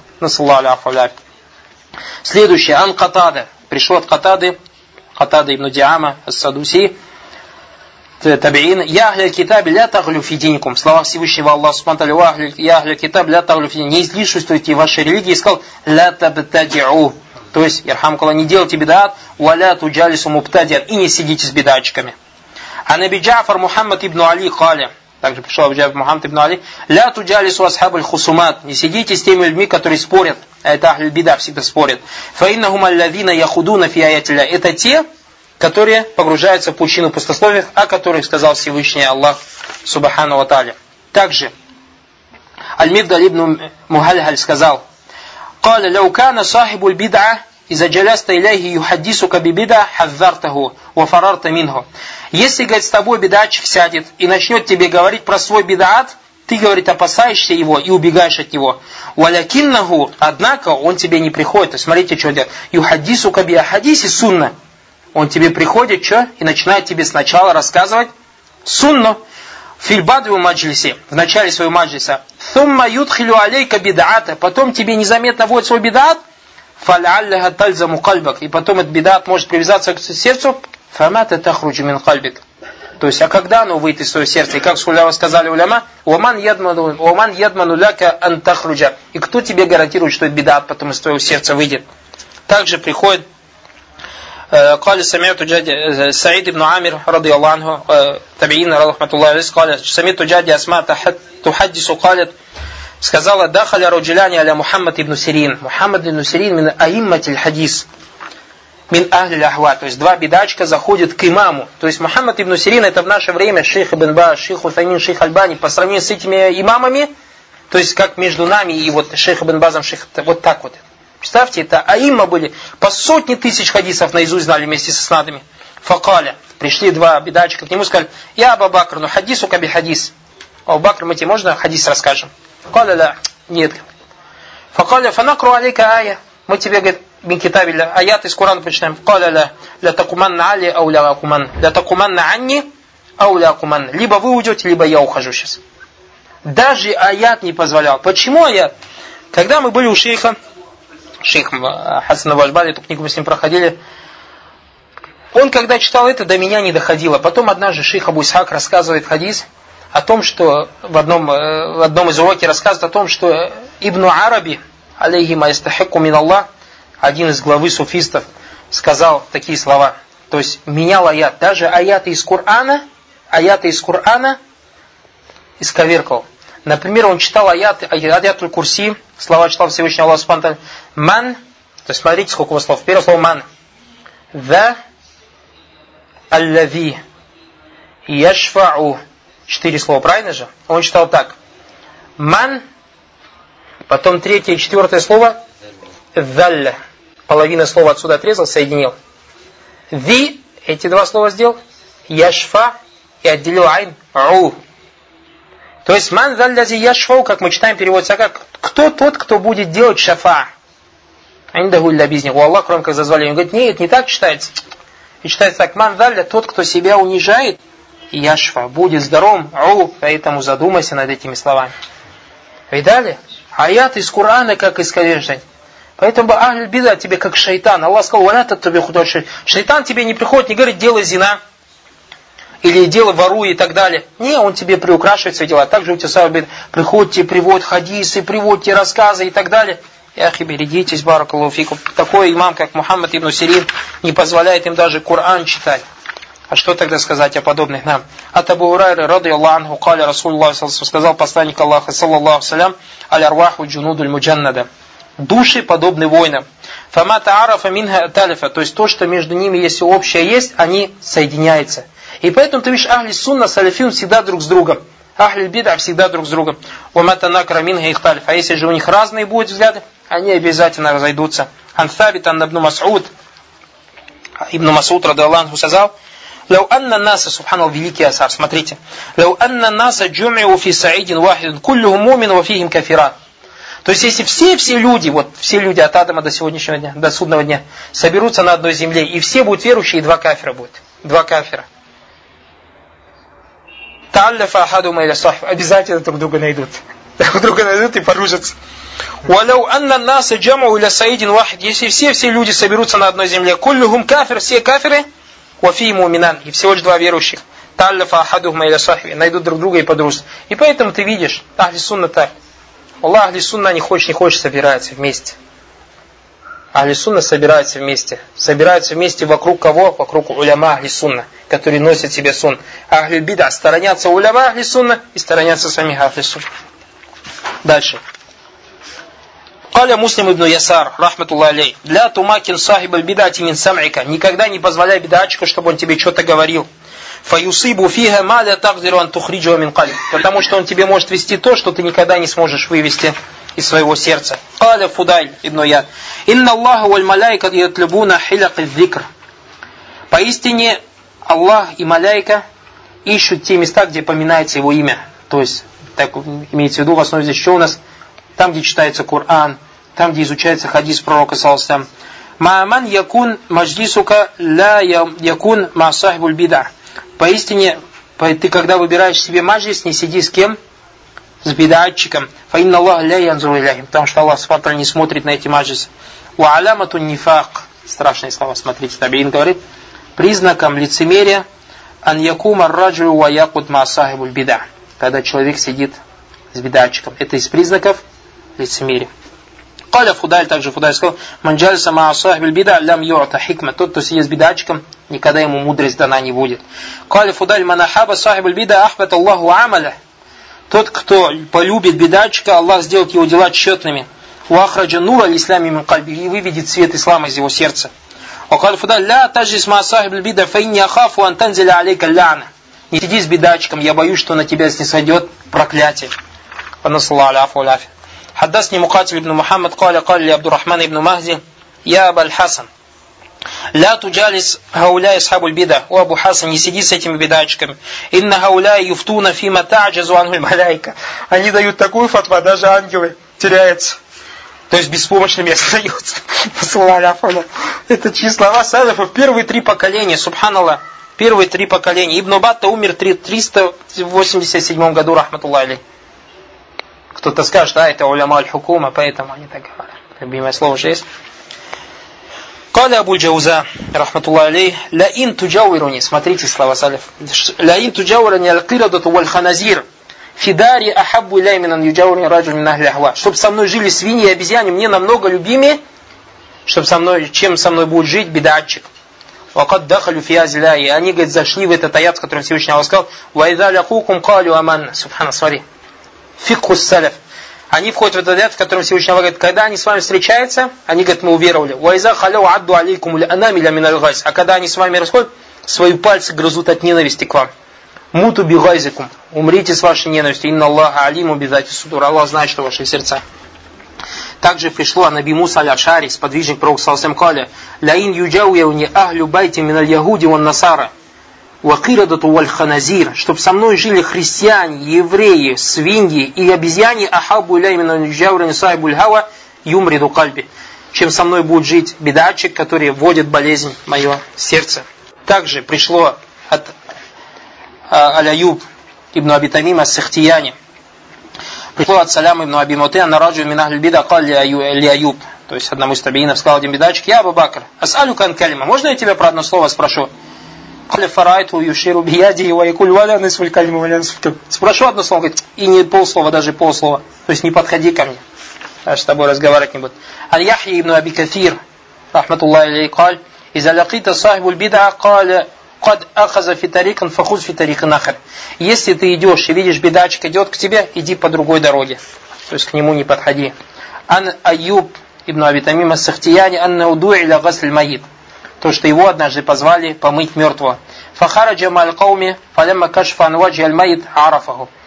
Следующее, ан Катада. Пришел от Катады, Катада ибн Диама, ас-Садуси, табиин. Я ахля китаб ля таглю фи динкум. Слова Всевышнего Аллаха субхану ва тааля. Я ахля китаб ля таглю фи динкум. Не излишествуйте в вашей религии. И сказал, ля табтадиу. То есть, ярхамкалла, не делайте бедат, ва ля туджалису мубтадиан. И не сидите с бедачками. А Наби Джафар Мухаммад ибн Али каля. Также пришел Абу Джафар Мухаммад ибн Али. Ля туджалису асхаб аль-хусумат. Не сидите с теми людьми, которые спорят. Это ахль бида, всегда спорят. Фа иннахум аллазина яхудуна фи аятилля. Это те, которые погружаются в пучину пустословия, о которых сказал Всевышний Аллах субхану ва тааля. Также Аль-Мигдаль ибн Мухальхаль сказал: «Каля лау кана сахибу аль-бид'a иза джаляста иляйхи юхаддисука би бид'a хаззартаху ва фарарта минху». Если, говорит, с тобой бидатчик сядет и начнет тебе говорить про свой бидат, ты, говорит, опасаешься его и убегаешь от него. Валякиннаху, однако он тебе не приходит. То есть, смотрите, что делает. Юхаддисука би ахадиси сунна. Он тебе приходит, что? И начинает тебе сначала рассказывать сунну. Фильбаду маджлиси, в начале своего маджлиса. Thumma юдхилю алейка бид'ата. Потом тебе незаметно вводит свой бидат. Фал'алляха тальзаму кальбак. И потом этот бидат может привязаться к сердцу. Фамата тахруджу мин кальбик. То есть, а когда оно выйдет из своего сердца? И как сказали уляма, «Уаман ядману ляка ан тахруджа». И кто тебе гарантирует, что этот бидат потом из твоего сердца выйдет? Также приходит قال سمعت جاد سعيد بن عامر رضي الله عنه تابعين رحمة الله عليه قال سمعت جاد أسماء تحدث قالت сказала دخل رجلان على محمد بن سيرين محمد بن سيرين من أئمة الحديث من أهل الأهواء. То есть два бидачка заходят к имаму. То есть Мухаммад ибн Сирин это в наше время шейх Ибн Баз, шейх Утаймин, шейх Альбани. По сравнению с этими имамами, то есть как между нами и вот шейх Ибн Базом, шейх, вот так вот. Представьте, это аимма были, по сотни тысяч хадисов наизусть знали вместе со снадами. Факаля. Пришли два бидачка к нему и сказали: «Я Абу Бакр, ну хадису каби хадис». Абу Бакр, мы тебе можно хадис расскажем? Факаля, да. Нет. Факаля, фанакру алейка ая. Мы тебе, говорит, бин китабилля, аят из Корана почитаем. Факаля, ля, ля такуманна али, ау ля акуман. Ля такуманна анни, ау ля акуман. Либо вы уйдете, либо я ухожу сейчас. Даже аят не позволял. Почему аят? Когда мы были у шейха, шейх Хасан Важбали, эту книгу мы с ним проходили. Он, когда читал это, до меня не доходило. Потом однажды шейх Абу Исхак рассказывает хадис о том, что в одном, в одном из уроков рассказывает о том, что Ибн Араби, алейхи ма ястахикку мин Аллах, один из главы суфистов, сказал такие слова. То есть менял аят. Даже аяты из Корана, аяты из Корана исковеркал. Например, он читал аяты, аятуль курси, слова читал Всевышний Аллах субхану ва тааля. Ман, то есть смотрите, сколько у вас слов. Первое слово ман. Ва аллави яшфау. Четыре слова, правильно же? Он читал так. Ман, потом третье и четвертое слово. Залля. Половина слова отсюда отрезал, соединил. Ви, эти два слова сделал. Яшфа, и отделил айн. У. То есть, ман заллязи яшфау, как мы читаем, переводится как: кто тот, кто будет делать шафа? Индаху илля бизних. У Аллаха, кроме как зазвали. Он говорит: нет, не так читается. И читается так: ман залля, тот, кто себя унижает, яшфа, будет здоровым. У. Поэтому задумайся над этими словами. Видали? Аят из Корана, как исковеркать. Поэтому ахль бида тебе как шайтан. Аллах сказал: валя тебе худой шайтан. Шайтан тебе не приходит, не говорит: делай зина. Или делай, воруй и так далее. Не, он тебе приукрашивает свои дела. Также у тебя сам приходит, тебе приводит хадисы, приводит тебе рассказы и так далее. Яхи, берегитесь, баракаллаху фикум. Такой имам, как Мухаммад ибн Сирин, не позволяет им даже Коран читать. А что тогда сказать о подобных нам? От Абу Урайры, радийаллаху анху, каля Расулуллах, сказал посланник Аллаха, саллаллаху салям, аль-арваху джунудуль муджаннада. Души подобны воинам. Фама таарафа минха талифа. То есть то, что между ними, если общее есть, они соединяются. И поэтому ты видишь, ахли сунна, салафин всегда друг с другом. Ахль бида всегда друг с другом. Уматанакра минха ихталиф. А если же у них разные будут взгляды, они обязательно разойдутся. Ан-Тhabит ан-Ибн Мас'уд. Ибн Мас'уд радиаллаху сказал: «Лау анна наса», субханаллах, великий асар, смотрите. «Лау анна наса джумиу фи саидин вахидин, куллюху мумин ва фихим кафират». То есть, если все-все люди, вот все люди от Адама до сегодняшнего дня, до судного дня, соберутся на одной земле, и все будут верующие, и два кафира будут. Два кафира. Та'аллафа ахадума иля сахб. Обязательно друг друга найдут. Друг друга найдут и поружатся. «Валау анна наса джаму иля саидин вахид». Если все-все люди соберутся на одной земле, куллюхум кафир, все кафиры, вафи муминан, и всего лишь два верующих. Та'аллафа ахадума иля сахби. Найдут друг друга и подружатся. И поэтому ты видишь, ахли сунна так. Аллах, ахли сунна, не хочешь, не хочешь, собираются вместе. Ахли сунна собираются вместе. Собираются вместе вокруг кого? Вокруг уляма ахли сунна, которые носят себе сунн. Ахли бида сторонятся уляма ахли сунна и сторонятся самих ахли сунна. Дальше. Каля Муслим ибн Ясар, рахматуллах алей, «Ля тумакин сахиб аль-бидати мин сам'ика». Никогда не позволяй бидачку, чтобы он тебе что-то говорил. «Фаюсибу фиха ма ля тагдиру ан тухриджу мин кальб». Потому что он тебе может вести то, что ты никогда не сможешь вывести из своего сердца. Каля Фудайль ибн Яд, «Инна Аллаху валь маляйка ятлюбуна хиляк аль-зикр». Поистине Аллах и маляйка ищут те места, где поминается его имя. То есть, так имеется в виду, в основе здесь что у нас? Там, где читается Коран, там, где изучается хадис пророка саллаллаху алейхи ва саллям. «Ма'аман якун маджлисука ла якун ма сахибуль бида». Поистине, ты когда выбираешь себе маджлис, не сиди с кем? С бидатчиком. «Фа инна Аллах ля янзуру иляхим». Потому что Аллах субхану ва тааля не смотрит на эти маджлисы. «Ва алямату нифак». Страшные слова, смотрите. Табиин говорит, признаком лицемерия ан якума раджу ва якут ма сахибуль бида. Когда человек сидит с бидатчиком. Это из признаков лицемерия. Каля Фудаль, также Фудаль сказал: «Манджалиса ма сахибуль бида лям ю'та хикма». Тот, кто сидит с бидатчиком, никогда ему мудрость дана не будет. Каля Фудаль: «Манахаба сахибуль бида ахбат Аллаху амаля». Тот, кто полюбит бидатчика, Аллах сделает его дела тщетными. «Уахраджа нура аль-ислями мин кальби». И выведет свет ислама из его сердца. Каля Фудаль: «Ля таджлис ма сахибуль бида фа инни ахафу ан танзиля алейка ляна». Не сиди с бидатчиком, я боюсь, что на тебя снисходит проклятие. Анасаллаху аляфу аляфи. حدثني مقاتل ابن محمد قال قال لي عبد الرحمن ابن مهدي يا أبا الحسن لا تجالس هؤلاء أصحاب البدع. О Абу Хасан, не сиди с этими бидачками. إن هؤلاء يفتون فيما تعجز عنه الملائكة. Они дают такую фатва, даже ангелы теряются. То есть беспомощными остаются. Это чьи слова салафов? Первые три поколения, субханаллах. Первые три поколения. Ибн Батта умер в триста восемьдесят седьмом году, рахматуллах алейх. Кто-то скажет, а это уляма аль-хукума, поэтому они так говорят. Любимое слово же есть. Каля Абу Джауза, рахматуллах алейх, ла ин туджауируни, смотрите слова салиф. Ла ин туджауируни аль-кирадату валь-ханазир, фидари ахаббу иляй минан юджауируни раджу мин ахли ахва. Чтобы со мной жили свиньи и обезьяны, мне намного любимее, чтобы со мной, чем со мной будет жить бидатчик. Вакад дахалю фиазиля, и они, говорит, зашли в этот аят, с которым Всевышний Аллах сказал, ва идза лякукум калю аманна, субхана, смотри. Фикху саляф. Они входят в этот аят, в котором Всевышний Аллах говорит, когда они с вами встречаются, они говорят, мы уверовали. Уайза халяу адду алейкум ля анамиля миналь гайз. А когда они с вами расходят, свои пальцы грызут от ненависти к вам. Муту би гайзикум. Умрите с вашей ненавистью. Инна Аллаха алиму бидати судур. Аллах знает, что в ваших сердцах. Также пришло Наби Муса аль-Ашари, сподвижник пророка саллаллаху алейхи ва саллям, ля ин юджауяуни ахлю байти миналь ягуди ван насара. Вакирадату валь-ханазир, чтобы со мной жили христиане, евреи, свиньи и обезьяне, ахабу иляй минан юджаурани сахибуль хава юмриду кальби, чем со мной будет жить бидатчик, который вводит болезнь в мое сердце. Также пришло от Аль-Аюб ибн Аби Тамим ас-Сахтияни, пришло от Саляма ибн Аби Муты, анна раджу мин ахль бида каль ли Аюб, то есть одному из табиинов сказал один бидатчик: я Абу Бакр, ас'алю кан калима, можно я тебя про одно слово спрошу? Спрошу одно слово, говорит, и не полслова, даже полслова. То есть не подходи ко мне. Я с тобой разговаривать не буду. Аль-Яхья ибн Аби Кафир, рахматуллахи алейхи, قال: إذا لقيت صاحب البدعة قال قد أخذ في طريق فخذ في طريق آخر. Если ты идешь и видишь бидачик идет к тебе, иди по другой дороге. То есть к нему не подходи. Ан Аюб ибн Аби Тамим ас-Сахтияни анна уду'и ля гасль майит. То, что его однажды позвали помыть мертвого. Фахараджа маль кауми, фалямма кашфа ан ваджи аль-майит арафаху.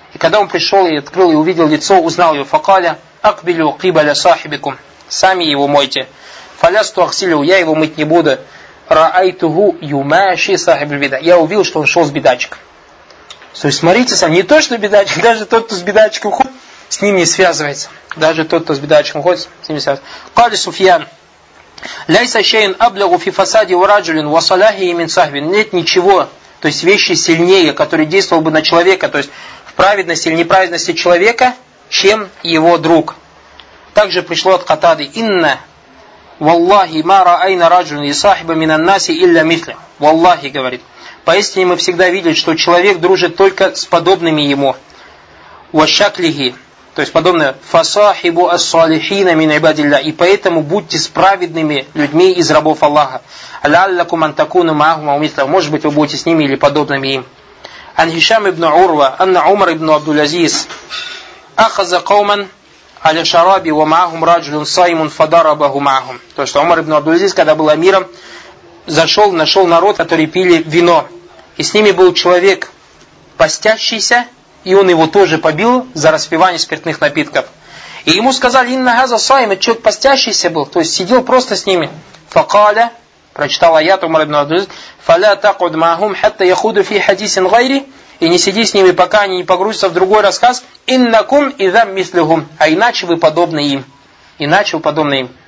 И когда он пришел и открыл и увидел лицо, узнал его, факаля акбилю кибаля сахибикум, сами его мойте. Фалясту ахсилю, я его мыть не буду. Раайтуху юмаши сахиб бида. Я увидел, что он шел с бедачком. То есть смотрите сам, не то, что бедачек, даже тот, кто с бедачком уходит, с ним не связывается. Даже тот, кто с бедачком уходит, с ним не связывается. Кали Суфьян. Ляйса шейн аблягу фи фасади ураджулин васаляхи мин сахбин. Нет ничего, то есть вещи сильнее, который действовал бы на человека, то есть в праведности или неправедности человека, чем его друг. Также пришло от Катады. Инна валлахи ма раайна раджулин и сахиба минан наси илля митля. Валлахи, говорит. Поистине мы всегда видели, что человек дружит только с подобными ему. Вашаклихи. То есть подобное фасахибу ас-салихина мин ибадилля. И поэтому будьте с праведными людьми из рабов Аллаха. Аляллакум антакуну маахум аумитла. Может быть, вы будете с ними или подобными им. Ан Хишам ибн Урва, анна Умар ибн Абдул-Азиз, ахаза кауман аля шараби ва маахум раджулун саймун фадарабаху маахум. То есть Умар ибн Абдул-Азиз, когда был амиром, зашел, нашел народ, который пили вино. И с ними был человек постящийся, и он его тоже побил за распивание спиртных напитков. И ему сказали, инна газа сайм, это человек постящийся был, то есть сидел просто с ними. Факаля, прочитал аят Умар ибн Абдул-Азиз, фаля такуд махум хатта яхуду фи хадисин гайри, и не сиди с ними, пока они не погрузятся в другой рассказ, иннакум идам мислюхум, а иначе вы подобны им. Иначе вы подобны им.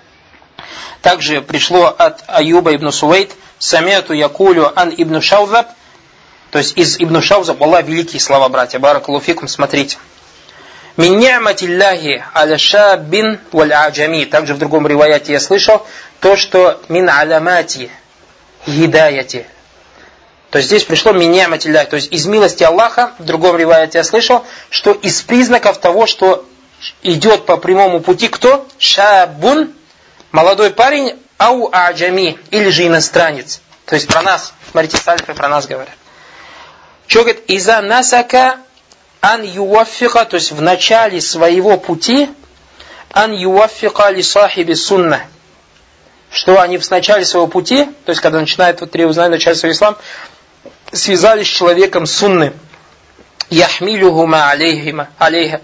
Также пришло от Аюба ибн Сувейд, самиату якулю ан ибн Шаузаб, то есть из Ибн Шаузаб, Аллах, великие слова, братья, баракаллаху фикум, смотрите. Мин ни'матилляхи аля шаббин валь аджами. Также в другом риваяте я слышал то, что мин алямати гидаяти. То есть здесь пришло мин ни'матилляхи, то есть из милости Аллаха, в другом риваяте я слышал, что из признаков того, что идет по прямому пути кто? Шаббун, молодой парень, ау аджами, или же иностранец. То есть про нас, смотрите, сальфы про нас говорят. Что говорит? Иза насака ан юваффика, то есть в начале своего пути, ан юваффика ли сахиби сунна. Что они в начале своего пути, то есть когда начинают вот три узнать начале своего ислам, связались с человеком сунны. Яхмилюхума алейхима, алейха,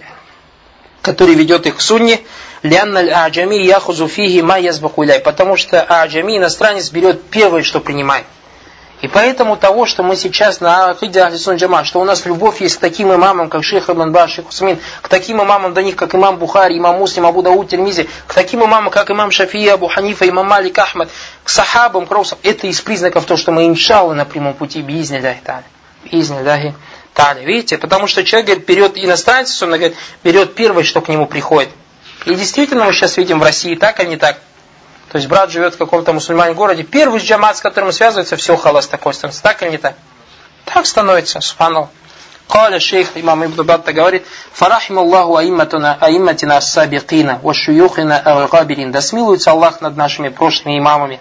который ведет их к сунне. Лянна аль-аджами яхузу фихи ма язбаку иляй. Потому что аджами, иностранец, берет первое, что принимает. И поэтому того, что мы сейчас на акиде ахли сунна джамаат, что у нас любовь есть к таким имамам, как шейх Ибн Баз, шейх Усамин, к таким имамам до них, как имам Бухари, имам Муслим, Абу Дауд, Тирмизи, к таким имамам, как имам Шафии, Абу Ханифа, имам Малик, Ахмад, к сахабам, к раусам. Это из признаков того, что мы иншалла на прямом пути, биизнилляхи та'аля. Биизнилляхи та'аля. Видите? Потому что человек, говорит, берет иностранец, он говорит, берет первое, что к нему приходит. И действительно мы сейчас видим в России так, а не так. То есть брат живет в каком-то мусульмане городе, первый джамат, с которым связывается, все халас такой становится. Так или не так? Так становится, субханаллах. Каля шейх имам Ибн Батта говорит, фарахим Аллаху аимматина аимматина ас-сабиқина ва шуюхина ал-габирин. Да смилуется Аллах над нашими прошлыми имамами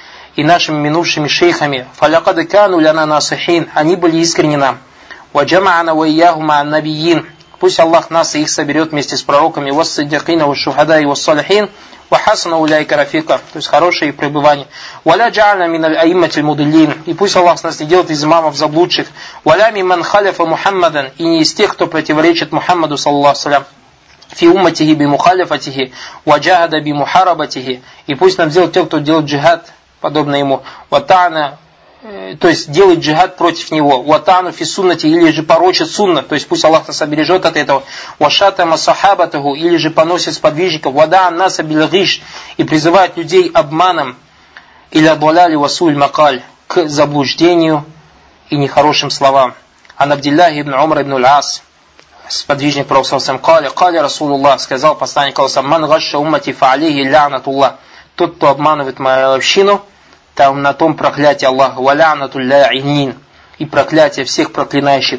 и нашими минувшими шейхами. Фалякад кану ляна насихин. Они были искренни нам. Ва джама'ана ва ияхума ан-набиин. Пусть Аллах нас и их соберет вместе с пророками, вас-сиддикина, ва-шухада и вас-салихин, ва-хасана уляйка рафика, то есть хорошее пребывание. Валя джа'альна мин аль-аимматиль мудиллин, и пусть Аллах нас не делает из имамов заблудших. Валя миман халяфа Мухаммадан, и не из тех, кто противоречит Мухаммаду, саллаллаху салям. Фи умматихи би мухаляфатихи, ва джахада би мухарабатихи, и пусть нам сделает те, кто делает джихад, подобно ему. Ватана, то есть делает джихад против него. Ватану фи суннати, или же порочит сунна, то есть пусть Аллах нас обережет от этого. Вашатама сахабатаху, или же поносит сподвижников. Вадаан наса билгиш, и призывает людей обманом. Или адваляли васуль макаль, к заблуждению и нехорошим словам. Ан Абдилляхи ибн Умар ибн аль-Ас, сподвижник пророка каля, каля Расулуллах, сказал посланник Аллаха, ман гашша уммати фа алейхи лянатуллах. Тот, кто обманывает мою общину, там на том проклятие Аллаха, валянатуль ля'инин, и проклятие всех проклинающих.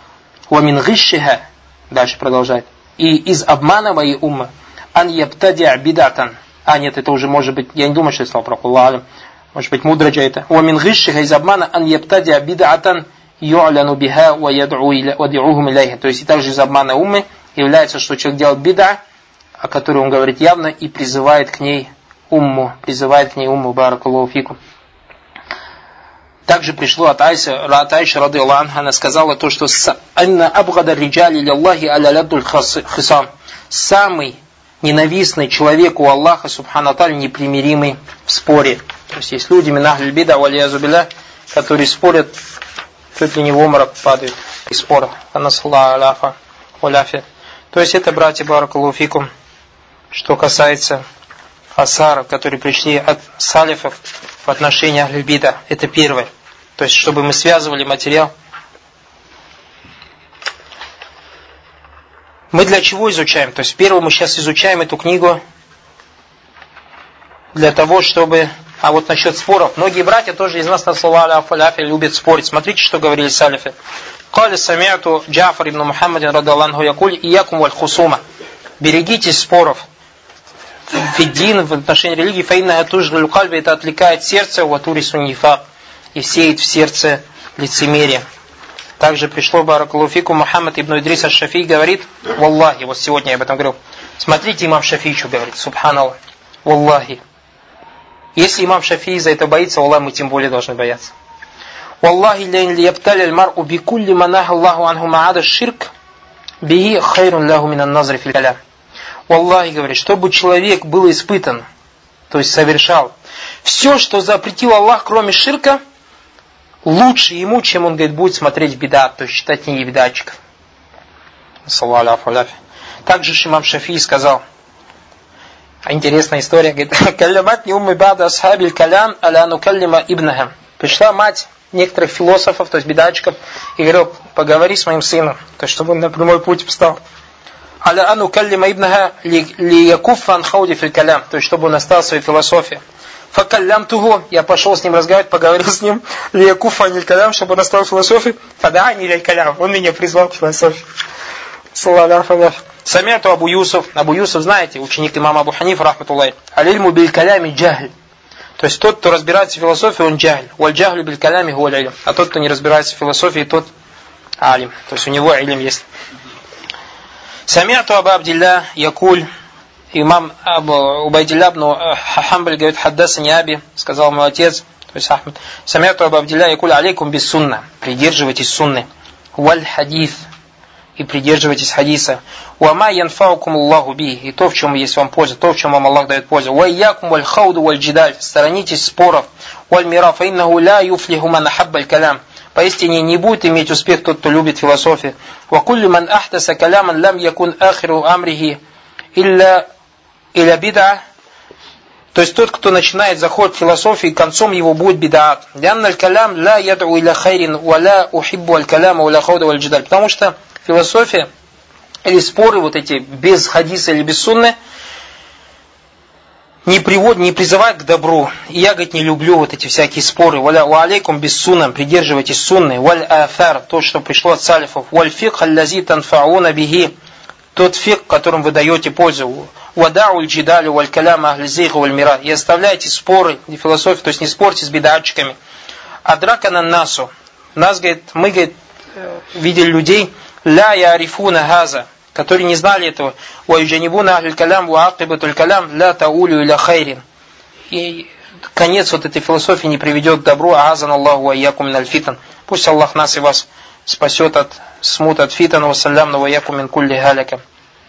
Ва мин гишшиха, дальше продолжает, и из обмана моей уммы, ан ябтадиа бидатан. А нет, это уже может быть, я не думаю, что я сказал про Аллах, может быть мудроджа это. Ва мин гишшиха, из обмана, ан ябтадиа бидатан ю'ляну биха ва яд'ухум иляйха. То есть и также из обмана уммы является, что человек делает бида, о которой он говорит явно, и призывает к ней умму, призывает к ней умму, баракаллаху фикум. Также пришло от Айши, от Айши рады Аллаху, она сказала то, что «Анна абгада риджали лиллахи аля ладдуль хисам». Самый ненавистный человек у Аллаха, субхану тааля, непримиримый в споре. То есть есть люди, мин ахль бида, валиязу билля, которые спорят, чуть ли не в обморок падают из спора. То есть это, братья, баракаллаху фикум, что касается асаров, которые пришли от салифов в отношении ахль бида. Это первое. То есть, чтобы мы связывали материал. Мы для чего изучаем? То есть, первое, мы сейчас изучаем эту книгу для того, чтобы... А вот насчет споров. Многие братья тоже из нас на слова аля-фаляфи любят спорить. Смотрите, что говорили салифы. «Кали самиату Джафар ибн Мухаммадин радаллаху якуль иякум валь хусума». Берегитесь споров. Фиддин, в отношении религии, фаинна атуждалю кальби, это отвлекает сердце, ватурису нифак, и сеет в сердце лицемерие. Также пришло баракаллаху фикум, Мухаммад ибн Идрис аш-Шафии говорит, валлахи, вот сегодня я об этом говорил, смотрите, имам Шафии что говорит, субханаллах, валлахи. Если имам Шафии за это боится, Аллах, мы тем более должны бояться. Валлахи лейн лиябтали аль-мар'у бикулли манах Аллаху анху ма'ада ширк бихи хайрун лаху минан назри фил калям. Валлахи говорит, чтобы человек был испытан, то есть совершал все, что запретил Аллах, кроме ширка, лучше ему, чем он, говорит, будет смотреть бидат, то есть считать книги бидатчиков. Также имам Шафии сказал, интересная история, говорит, «Калляматни умми бада асхабиль калям аля нукаллима ибнахам». Пришла мать некоторых философов, то есть бидатчиков, и говорила, поговори с моим сыном, то есть чтобы он на прямой путь встал. «Аля ану каллима ибнаха ли якуффа ан хауди фил калям», то есть чтобы он остался в своей философии. «Факаллямтуху», я пошел с ним разговаривать, поговорил с ним, «ли якуффа аниль калям», чтобы он остался в философии, «фадаани иляль калям», он меня призвал к философии. Самиату Абу Юсуф. Абу Юсуф, знаете, ученик имама Абу Ханифа, рахматуллахи. Аль-ильму биль-калями джахль. То есть тот, кто разбирается в философии, он джахль. Валь-джахлю биль-калями хуа аль-илм. А тот, кто не разбирается в философии, тот алим. То есть у него илм есть. Самиату Абу Абдилля якуль. Имам Абу Убайдилля ибн Хамбаль говорит, хаддасани аби, сказал мой отец, то есть Ахмад. Самиату Абу Абдилля якуль алейкум бис сунна. Придерживайтесь сунны. Валь-хадис. И придерживайтесь хадиса. «Уама янфаукум Аллаху би». И то, в чем есть вам польза, то, в чем вам Аллах дает пользу. «Уайякум валь хауду валь джидаль». Сторонитесь споров. «Валь мира фаиннаху ля юфлиху ман ахаббаль калям». Поистине не будет иметь успех тот, кто любит философию. «Ва куллю ман ахтаса каляман лам якун ахиру амрихи илля иля бида». То есть тот, кто начинает заход в философии, концом его будет бидаат. «Лянна аль-калям ла яд'у иля хайрин ва ла ухиббу аль-каляма ва ля хауда валь джидаль». Потому что философия или споры вот эти без хадиса или без сунны не приводят, не призывают к добру. И я, говорит, не люблю вот эти всякие споры. Валя ва алейкум без сунна, придерживайтесь сунны. Валь афар, то, что пришло от салифов. Валь фикх аллази танфауна бихи, тот фикх, которым вы даете пользу. Вадау аль-джидалю валь каляма ахли зейху валь мира. И оставляйте споры и философию, то есть не спорьте с бидатчиками. Адракана насу. Нас, говорит, мы, говорит, видели людей, ля ярифуна газа, которые не знали этого. Уайджанибуна ахль калям ва акибатуль калям ля таулю иля хайрин. И конец вот этой философии не приведет к добру. Азан Аллаху ва якум миналь фитан. Пусть Аллах нас и вас спасет от смут, от фитана, вассалям ва якум мин кулли галяка.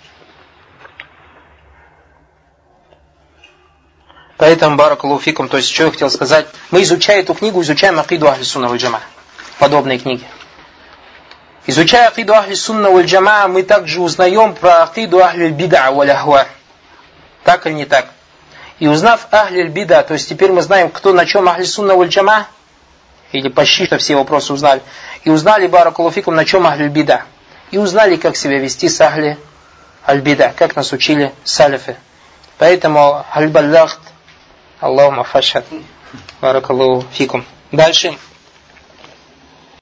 Поэтому, баракаллаху фикум, то есть, что я хотел сказать, мы, изучая эту книгу, изучаем акиду ахли сунна валь джамаа. Подобные книги. Изучая акиду ахли сунна валь джамаа, мы также узнаем про акиду ахли бида валь ахва. Так или не так? И узнав ахли бида, то есть теперь мы знаем, кто на чем ахли сунна валь джамаа, или почти что все вопросы узнали, и узнали, баракаллаху фикум, на чем ахли бида. И узнали, как себя вести с ахли аль-бида, как нас учили салифы. Поэтому аль-баллахт, Аллахума фашхад, баракаллаху фикум. Дальше.